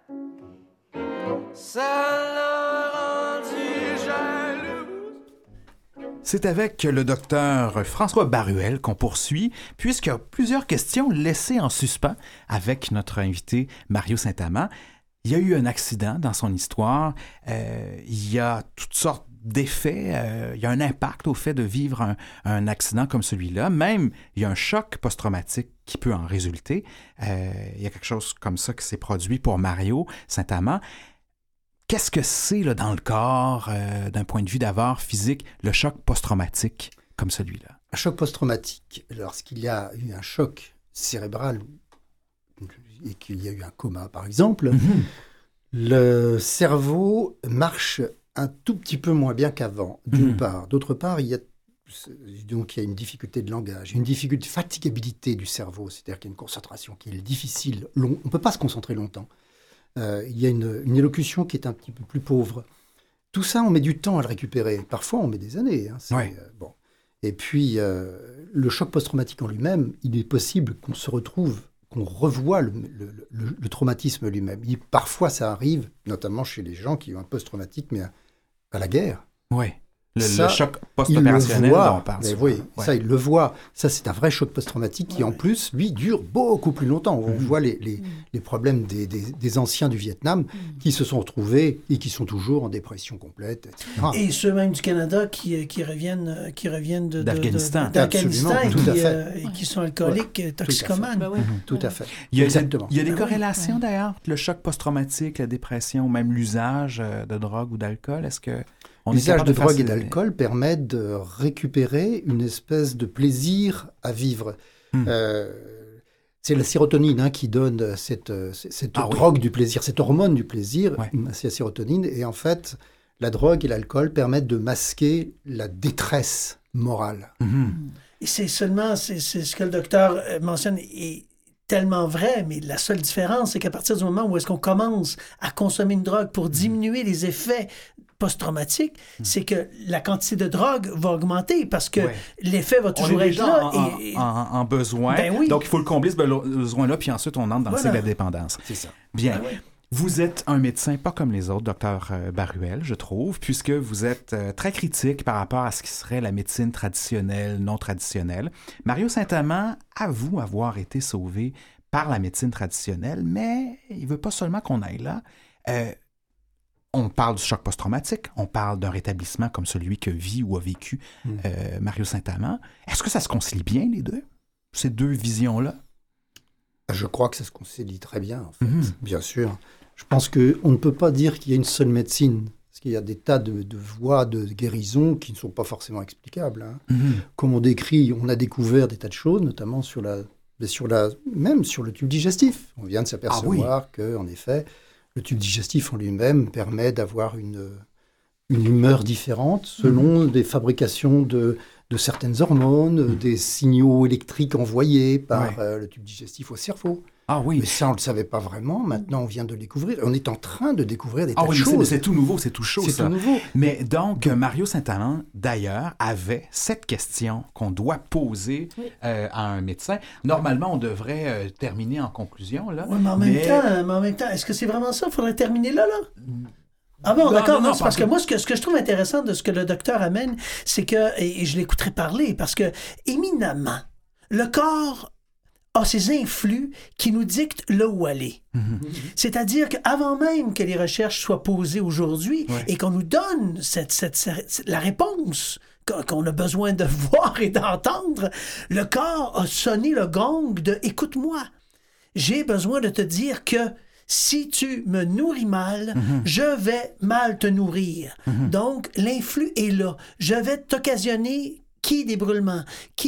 ça l'a rendu jalouse. C'est avec le docteur François Baruel qu'on poursuit, puisqu'il y a plusieurs questions laissées en suspens avec notre invité Mario Saint-Amand. Il y a eu un accident dans son histoire, il y a toutes sortes d'effets, il y a un impact au fait de vivre un accident comme celui-là, même il y a un choc post-traumatique qui peut en résulter. Il y a quelque chose comme ça qui s'est produit pour Mario Saint-Amand. Qu'est-ce que c'est là, dans le corps, d'un point de vue d'abord physique, le choc post-traumatique comme celui-là? Un choc post-traumatique, lorsqu'il y a eu un choc cérébral et qu'il y a eu un coma, par exemple, le cerveau marche un tout petit peu moins bien qu'avant, d'une part. D'autre part, il y a une difficulté de langage, une difficulté de fatigabilité du cerveau, c'est-à-dire qu'il y a une concentration qui est difficile. On ne peut pas se concentrer longtemps. Il y a une élocution qui est un petit peu plus pauvre. Tout ça, on met du temps à le récupérer. Parfois, on met des années. Bon. Et puis, le choc post-traumatique en lui-même, il est possible qu'on se retrouve, qu'on revoie le traumatisme lui-même. Parfois, ça arrive, notamment chez les gens qui ont un post-traumatique, mais à la guerre. Oui. Le choc il post-opérationnel le voit. dont on parle. Mais souvent. oui, Ouais. ça, il le voit. Ça, c'est un vrai choc post-traumatique qui, en plus, lui, dure beaucoup plus longtemps. On voit les problèmes des anciens du Vietnam qui se sont retrouvés et qui sont toujours en dépression complète, etc. Et ceux même du Canada qui reviennent D'Afghanistan. d'Afghanistan et, Absolument, tout à fait. et qui sont alcooliques, toxicomanes. Ben oui. Tout à fait. Il y a, Exactement. il y a des Ben oui. corrélations d'ailleurs entre le choc post-traumatique, la dépression, même l'usage de drogue ou d'alcool. Est-ce que on est L'usage capable de faire drogue et ces- d'alcool permet de récupérer une espèce de plaisir à vivre. C'est la sérotonine qui donne cette drogue du plaisir, cette hormone du plaisir, Ouais. c'est la sérotonine. Et en fait, la drogue et l'alcool permettent de masquer la détresse morale. Et c'est ce que le docteur mentionne est tellement vrai, mais la seule différence, c'est qu'à partir du moment où est-ce qu'on commence à consommer une drogue pour diminuer les effets post-traumatiques, c'est que la quantité de drogue va augmenter parce que Ouais. l'effet va On toujours est être déjà là. en besoin. Ben oui. Donc, il faut le combler, ce besoin-là, puis ensuite, on entre dans le Voilà. cycle de la dépendance. C'est ça. Bien. Ben oui. Vous êtes un médecin pas comme les autres, docteur Baruel, je trouve, puisque vous êtes très critique par rapport à ce qui serait la médecine traditionnelle, non traditionnelle. Mario Saint-Amand avoue avoir été sauvé par la médecine traditionnelle, mais il veut pas seulement qu'on aille là. On parle du choc post-traumatique, on parle d'un rétablissement comme celui que vit ou a vécu Mario Saint-Amand. Est-ce que ça se concilie bien, les deux, ces deux visions-là? Je crois que ça se concilie très bien, en fait, bien sûr. Je pense qu'on ne peut pas dire qu'il y a une seule médecine, parce qu'il y a des tas de voies de guérison qui ne sont pas forcément explicables. Comme on décrit, on a découvert des tas de choses, notamment même sur le tube digestif. On vient de s'apercevoir qu'en effet, le tube digestif en lui-même permet d'avoir une humeur différente selon des fabrications de certaines hormones, des signaux électriques envoyés par le tube digestif au cerveau. Ah oui. Mais ça, on ne le savait pas vraiment. Maintenant, on vient de le découvrir. On est en train de découvrir des tas de mais choses. c'est tout nouveau, c'est tout chaud, C'est ça. tout nouveau. Mais donc, Mario Saint-Amand, d'ailleurs, avait cette question qu'on doit poser à un médecin. Normalement, on devrait terminer en conclusion, là. Oui, mais en même temps, est-ce que c'est vraiment ça? Il faudrait terminer là? Ah bon, Non, d'accord. non, C'est parce que moi, ce que je trouve intéressant de ce que le docteur amène, c'est que, et je l'écouterai parler, parce que, éminemment, le corps a ces influx qui nous dictent là où aller. C'est-à-dire qu'avant même que les recherches soient posées aujourd'hui et qu'on nous donne la réponse qu'on a besoin de voir et d'entendre, le corps a sonné le gong de « écoute-moi, j'ai besoin de te dire que si tu me nourris mal, je vais mal te nourrir. Donc, l'influx est là. Je vais t'occasionner des brûlements,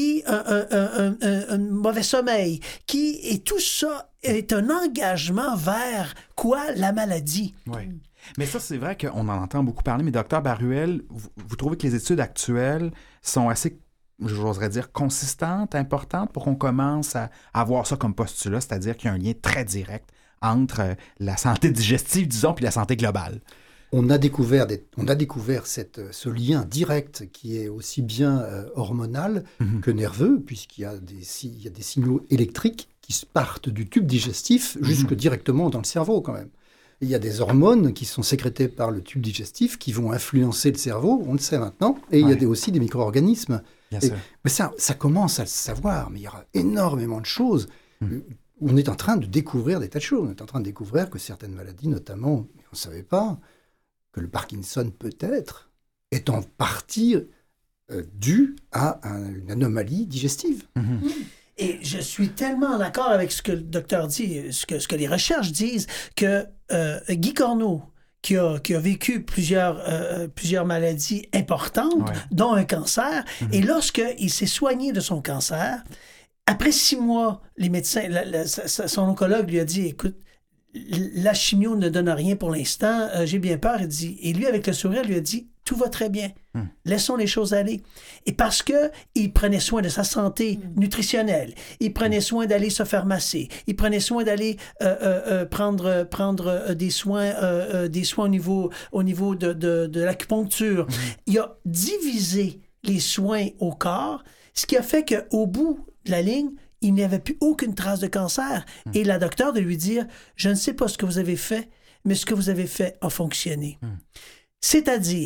un mauvais sommeil, et tout ça est un engagement vers quoi? La maladie. Oui. Mais ça, c'est vrai qu'on en entend beaucoup parler. Mais docteur Baruel, vous trouvez que les études actuelles sont assez, j'oserais dire, consistantes, importantes pour qu'on commence à avoir ça comme postulat, c'est-à-dire qu'il y a un lien très direct entre la santé digestive, disons, puis la santé globale? On a découvert ce lien direct qui est aussi bien hormonal que nerveux, puisqu'il y a des signaux électriques qui partent du tube digestif jusque directement dans le cerveau quand même. Et il y a des hormones qui sont sécrétées par le tube digestif qui vont influencer le cerveau, on le sait maintenant, et il y a aussi des micro-organismes. Mais ça commence à le savoir, mais il y aura énormément de choses. On est en train de découvrir des tas de choses. On est en train de découvrir que certaines maladies, notamment, on ne savait pas, que le Parkinson peut-être est en partie dû à une anomalie digestive. Et je suis tellement d'accord avec ce que le docteur dit, ce que les recherches disent, que Guy Corneau, qui a vécu plusieurs maladies importantes, dont un cancer, et lorsqu'il s'est soigné de son cancer, après 6 mois, les médecins, son oncologue lui a dit, écoute, la chimio ne donne rien pour l'instant, j'ai bien peur, il dit. Et lui, avec le sourire, lui a dit, tout va très bien, laissons les choses aller. Et parce qu'il prenait soin de sa santé nutritionnelle, il prenait soin d'aller se faire masser, il prenait soin d'aller prendre des soins au niveau de l'acupuncture. Il a divisé les soins au corps, ce qui a fait qu'au bout de la ligne, il n'y avait plus aucune trace de cancer. Et la docteure de lui dire, je ne sais pas ce que vous avez fait, mais ce que vous avez fait a fonctionné. C'est-à-dire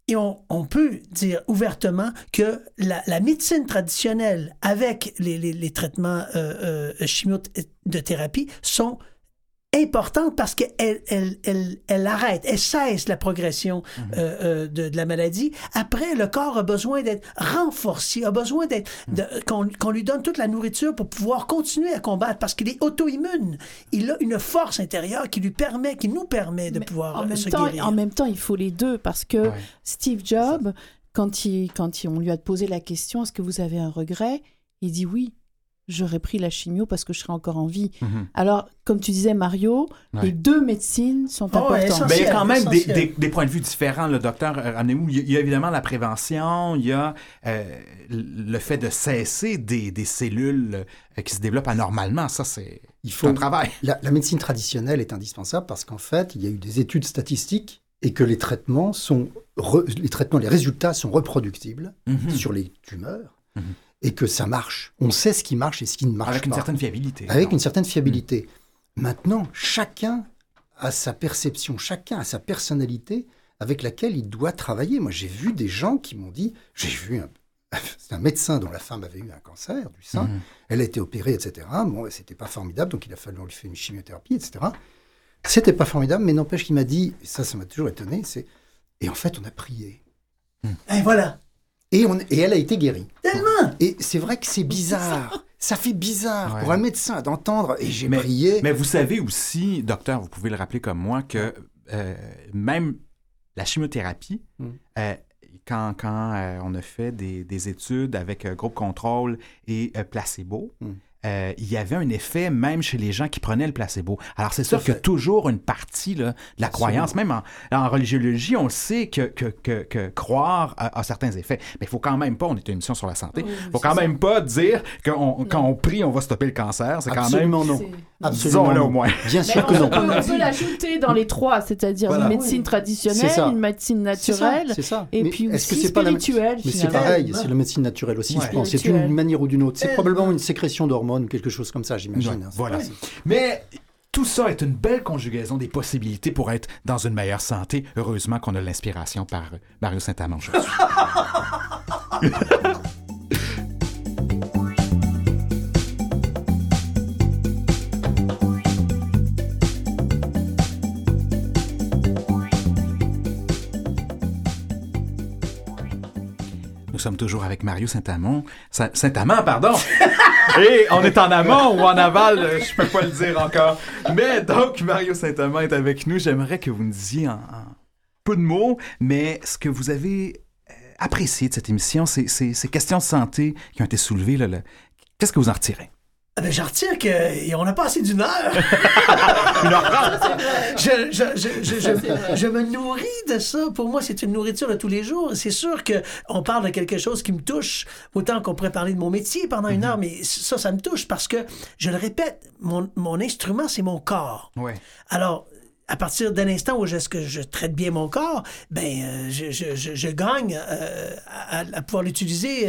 Et on peut dire ouvertement que la médecine traditionnelle avec les traitements chimio de thérapie sont importantes parce qu'elle arrête, elle cesse la progression de la maladie. Après, le corps a besoin d'être renforcé, a besoin qu'on lui donne toute la nourriture pour pouvoir continuer à combattre parce qu'il est auto-immune. Il a une force intérieure qui nous permet de pouvoir se guérir. En même temps, il faut les deux parce que Steve Jobs, quand on lui a posé la question, est-ce que vous avez un regret? Il dit oui. J'aurais pris la chimio parce que je serais encore en vie. Alors, comme tu disais, Mario, les deux médecines sont importantes. Mais il y a quand même des points de vue différents, le docteur Ramenez-vous. Il y a évidemment la prévention, il y a le fait de cesser des cellules qui se développent anormalement. Ça, c'est un travail. La médecine traditionnelle est indispensable parce qu'en fait, il y a eu des études statistiques et que les résultats sont reproductibles sur les tumeurs. Et que ça marche. On sait ce qui marche et ce qui ne marche pas. Avec une certaine fiabilité. Avec une certaine fiabilité. Maintenant, chacun a sa perception, chacun a sa personnalité avec laquelle il doit travailler. Moi, j'ai vu des gens qui m'ont dit, c'est un médecin dont la femme avait eu un cancer du sein, elle a été opérée, etc. Bon, c'était pas formidable, donc il a fallu lui faire une chimiothérapie, etc. C'était pas formidable, mais n'empêche qu'il m'a dit, ça m'a toujours étonné, et en fait, on a prié. Et voilà. Et elle a été guérie. Tellement! Et c'est vrai que c'est bizarre. Ça fait bizarre pour un médecin d'entendre. Et j'ai prié. Mais vous savez aussi, docteur, vous pouvez le rappeler comme moi, que même la chimiothérapie, quand on a fait des études avec groupe contrôle et placebo, il y avait un effet même chez les gens qui prenaient le placebo. Alors, c'est sûr qu'il y a toujours une partie là, de la croyance. Même en religiologie, on sait que croire a certains effets. Mais il ne faut quand même pas, on est une émission sur la santé, il ne faut quand même pas dire quand on prie, on va stopper le cancer. C'est Absolument quand même... non. Absolument là, au moins. Bien sûr que non. On peut l'ajouter dans les trois, c'est-à-dire une médecine traditionnelle, une médecine naturelle, c'est ça. Et mais puis aussi spirituelle. Mais c'est pareil, c'est la médecine naturelle aussi, je pense. C'est d'une manière ou d'une autre. C'est probablement une sécrétion d'hormones, quelque chose comme ça, j'imagine. Voilà. Mais tout ça est une belle conjugaison des possibilités pour être dans une meilleure santé. Heureusement qu'on a l'inspiration par Mario Saint-Amand aujourd'hui. Nous sommes toujours avec Mario Saint-Amand. Saint-Amand, pardon! Et on est en amont ou en aval, je peux pas le dire encore. Mais donc, Mario Saint-Amand est avec nous. J'aimerais que vous nous disiez en peu de mots, mais ce que vous avez apprécié de cette émission, ces questions de santé qui ont été soulevées, là, qu'est-ce que vous en retirez? J'en retire qu'on a passé d'une heure. Je me nourris de ça. Pour moi, c'est une nourriture de tous les jours. C'est sûr qu'on parle de quelque chose qui me touche, autant qu'on pourrait parler de mon métier pendant une heure, mais ça me touche parce que, je le répète, mon instrument, c'est mon corps. Ouais. Alors, à partir d'un instant où je traite bien mon corps, je gagne à pouvoir l'utiliser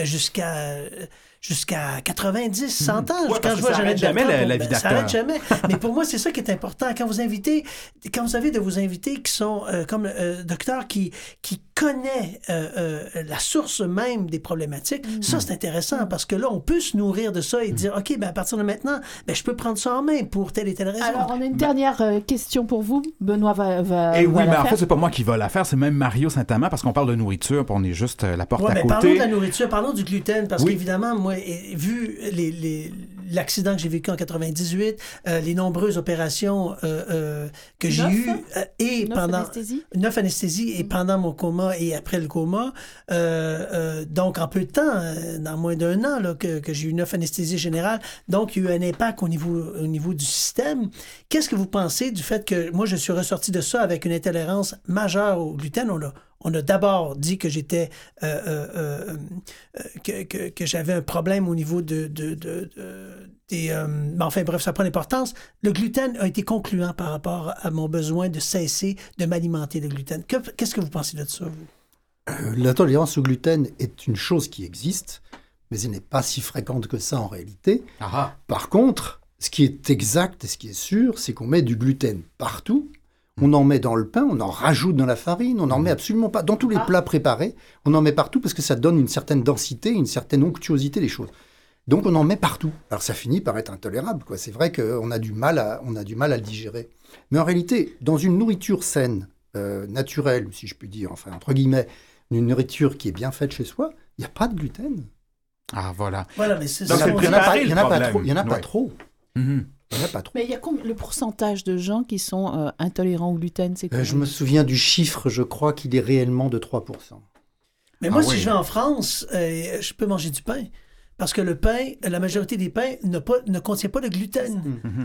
jusqu'à 90, 100 ans. Quand je vois Jeannette Bertrand, la vie d'acteur. Ça n'arrête jamais. Mais pour moi, c'est ça qui est important. Quand vous avez de vos invités qui sont comme docteur qui connaît la source même des problématiques, ça, c'est intéressant parce que là, on peut se nourrir de ça et dire, OK, à partir de maintenant, je peux prendre ça en main pour telle et telle raison. Alors, on a une dernière question pour vous. Benoît va Et oui, mais en faire. fait, c'est pas moi qui va la faire, c'est même Mario Saint-Amand parce qu'on parle de nourriture, puis on est juste la porte à côté. Parlons de la nourriture, parlons du gluten, parce qu'évidemment, moi, vu l'accident que j'ai vécu en 98, les nombreuses opérations que j'ai eues, et 9 anesthésies, et pendant mon coma et après le coma, donc en peu de temps, dans moins d'un an, là, que j'ai eu 9 anesthésies générales, donc il y a eu un impact au niveau du système. Qu'est-ce que vous pensez du fait que moi, je suis ressorti de ça avec une intolérance majeure au gluten? On a d'abord dit que j'étais que j'avais un problème au niveau enfin bref, ça prend l'importance. Le gluten a été concluant par rapport à mon besoin de cesser de m'alimenter de gluten. Qu'est-ce que vous pensez de ça, vous? L'intolérance au gluten est une chose qui existe, mais elle n'est pas si fréquente que ça en réalité. Par contre, ce qui est exact et ce qui est sûr, c'est qu'on met du gluten partout. On en met dans le pain, on en rajoute dans la farine, on n'en met absolument pas. Dans tous les plats préparés, on en met partout parce que ça donne une certaine densité, une certaine onctuosité des choses. Donc on en met partout. Alors ça finit par être intolérable, quoi. C'est vrai qu'on a du mal à le digérer. Mais en réalité, dans une nourriture saine, naturelle, si je puis dire, enfin entre guillemets, une nourriture qui est bien faite chez soi, il n'y a pas de gluten. Ah, voilà. Voilà, mais c'est Donc, ça. c'est Il n'y en a pas problème. trop. Il n'y en a pas Ouais. trop. Mhm. Il y en a pas trop. Mais il y a le pourcentage de gens qui sont intolérants au gluten, c'est quoi? Je me souviens du chiffre, je crois qu'il est réellement de 3%. Mais moi, Ah si oui. je vais en France, je peux manger du pain. Parce que le pain, la majorité des pains ne contient pas de gluten.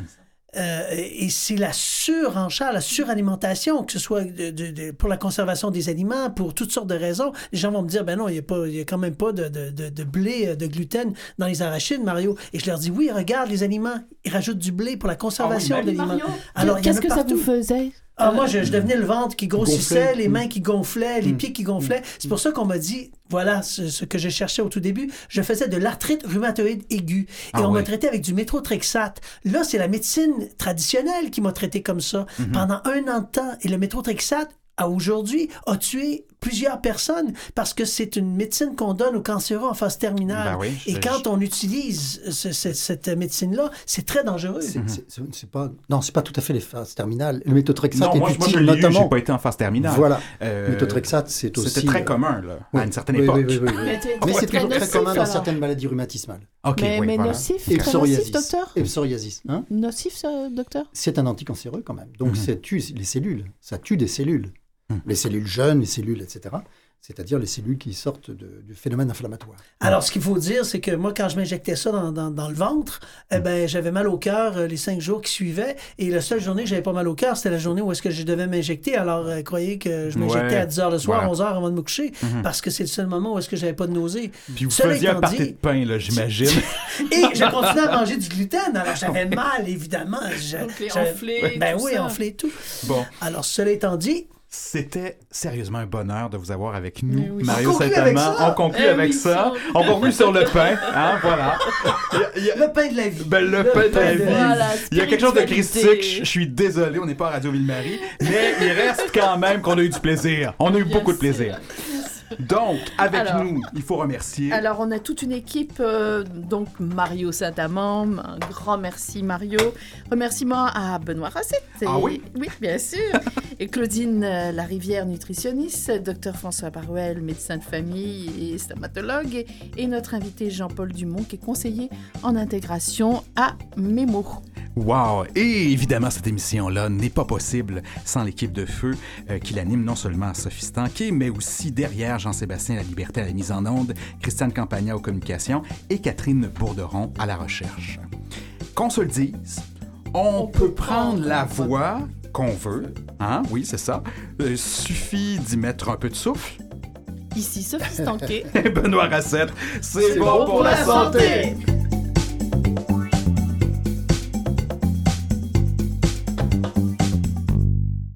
Et c'est la surenchère, la suralimentation, que ce soit pour la conservation des aliments, pour toutes sortes de raisons. Les gens vont me dire, ben non, il y a quand même pas de blé, de gluten dans les arachides, Mario. Et je leur dis, oui, regarde les aliments, ils rajoutent du blé pour la conservation de l'aliment. Alors, il y en a Qu'est-ce que ça partout. vous faisait? Ah, moi, je devenais le ventre qui grossissait, Gonflait. les mains qui gonflaient, les pieds qui gonflaient. C'est pour ça qu'on m'a dit, voilà ce que je cherchais au tout début, je faisais de l'arthrite rhumatoïde aiguë. Et on m'a traité avec du méthotrexate. Là, c'est la médecine traditionnelle qui m'a traité comme ça pendant 1 an de temps. Et le méthotrexate, à aujourd'hui, a tué plusieurs personnes parce que c'est une médecine qu'on donne aux cancéreux en phase terminale. Ben oui, Et quand on utilise cette médecine-là, c'est très dangereux. C'est pas tout à fait les phases terminales. Le méthotrexate Non, est moi je utile l'ai eu, j'ai notamment. pas été en phase terminale. Voilà. Euh, Méthotrexate, c'est aussi... C'était très commun, là, à une certaine Oui, époque. oui, oui, oui, oui. Mais c'est toujours très nocif, commun dans alors. certaines maladies rhumatismales. OK, mais oui, voilà. nocif, Et très nocif, psoriasis. docteur? Et psoriasis. Hein? Nocif, ça, docteur? C'est un anticancéreux quand même. Donc ça tue les cellules. Ça tue des cellules. Les cellules jeunes, les cellules, etc. C'est-à-dire les cellules qui sortent du phénomène inflammatoire. Alors, ce qu'il faut dire, c'est que moi, quand je m'injectais ça dans le ventre, eh ben, j'avais mal au cœur les 5 jours qui suivaient. Et la seule journée que j'avais pas mal au cœur, c'était la journée où est-ce que je devais m'injecter. Alors, croyez que je m'injectais à 10 h le soir, Voilà. 11 h avant de me coucher, parce que c'est le seul moment où est-ce que j'avais pas de nausée. Puis vous Cela faisiez un étant party dit- de pain, là, j'imagine. Et je continuais à manger du gluten. Alors, j'avais mal, évidemment. Ok, J'avais- enflé, Ben tout oui, ça. enflé et tout. Bon, Alors, cela étant dit, c'était sérieusement un bonheur de vous avoir avec nous, Mais oui. Mario On conclut avec Saint-Amand. ça. On conclut Eh avec oui, ça. ça. On conclut sur le pain. Hein, voilà. le pain de la vie. Ben, le pain de la vie. Voilà, Il y a quelque chose de spiritualité. christique. Je suis désolé, on n'est pas à Radio Ville-Marie. Mais il reste quand même qu'on a eu du plaisir. On a eu beaucoup de plaisir. Donc, avec Alors- nous, il faut remercier. Alors, on a toute une équipe, donc Mario Saint-Amand, un grand merci Mario. Remerciements à Benoît Racette. Ah oui? Oui, bien sûr. Et Claudine Larivière, nutritionniste, Dr François Baruel, médecin de famille et stomatologue, et notre invité Jean-Paul Dumont, qui est conseiller en intégration à Mémo. Wow! Et évidemment, cette émission-là n'est pas possible sans l'équipe de feu qui l'anime non seulement à Sophie Stanquet, mais aussi derrière Jean-Sébastien Laliberté à la mise en onde, Christiane Campagna aux communications et Catherine Bourderon à la recherche. Qu'on se le dise, on peut prendre la voie qu'on veut, hein? Oui, c'est ça. Suffit d'y mettre un peu de souffle. Ici Sophie Stanquet. Benoît Racette, c'est bon pour la santé!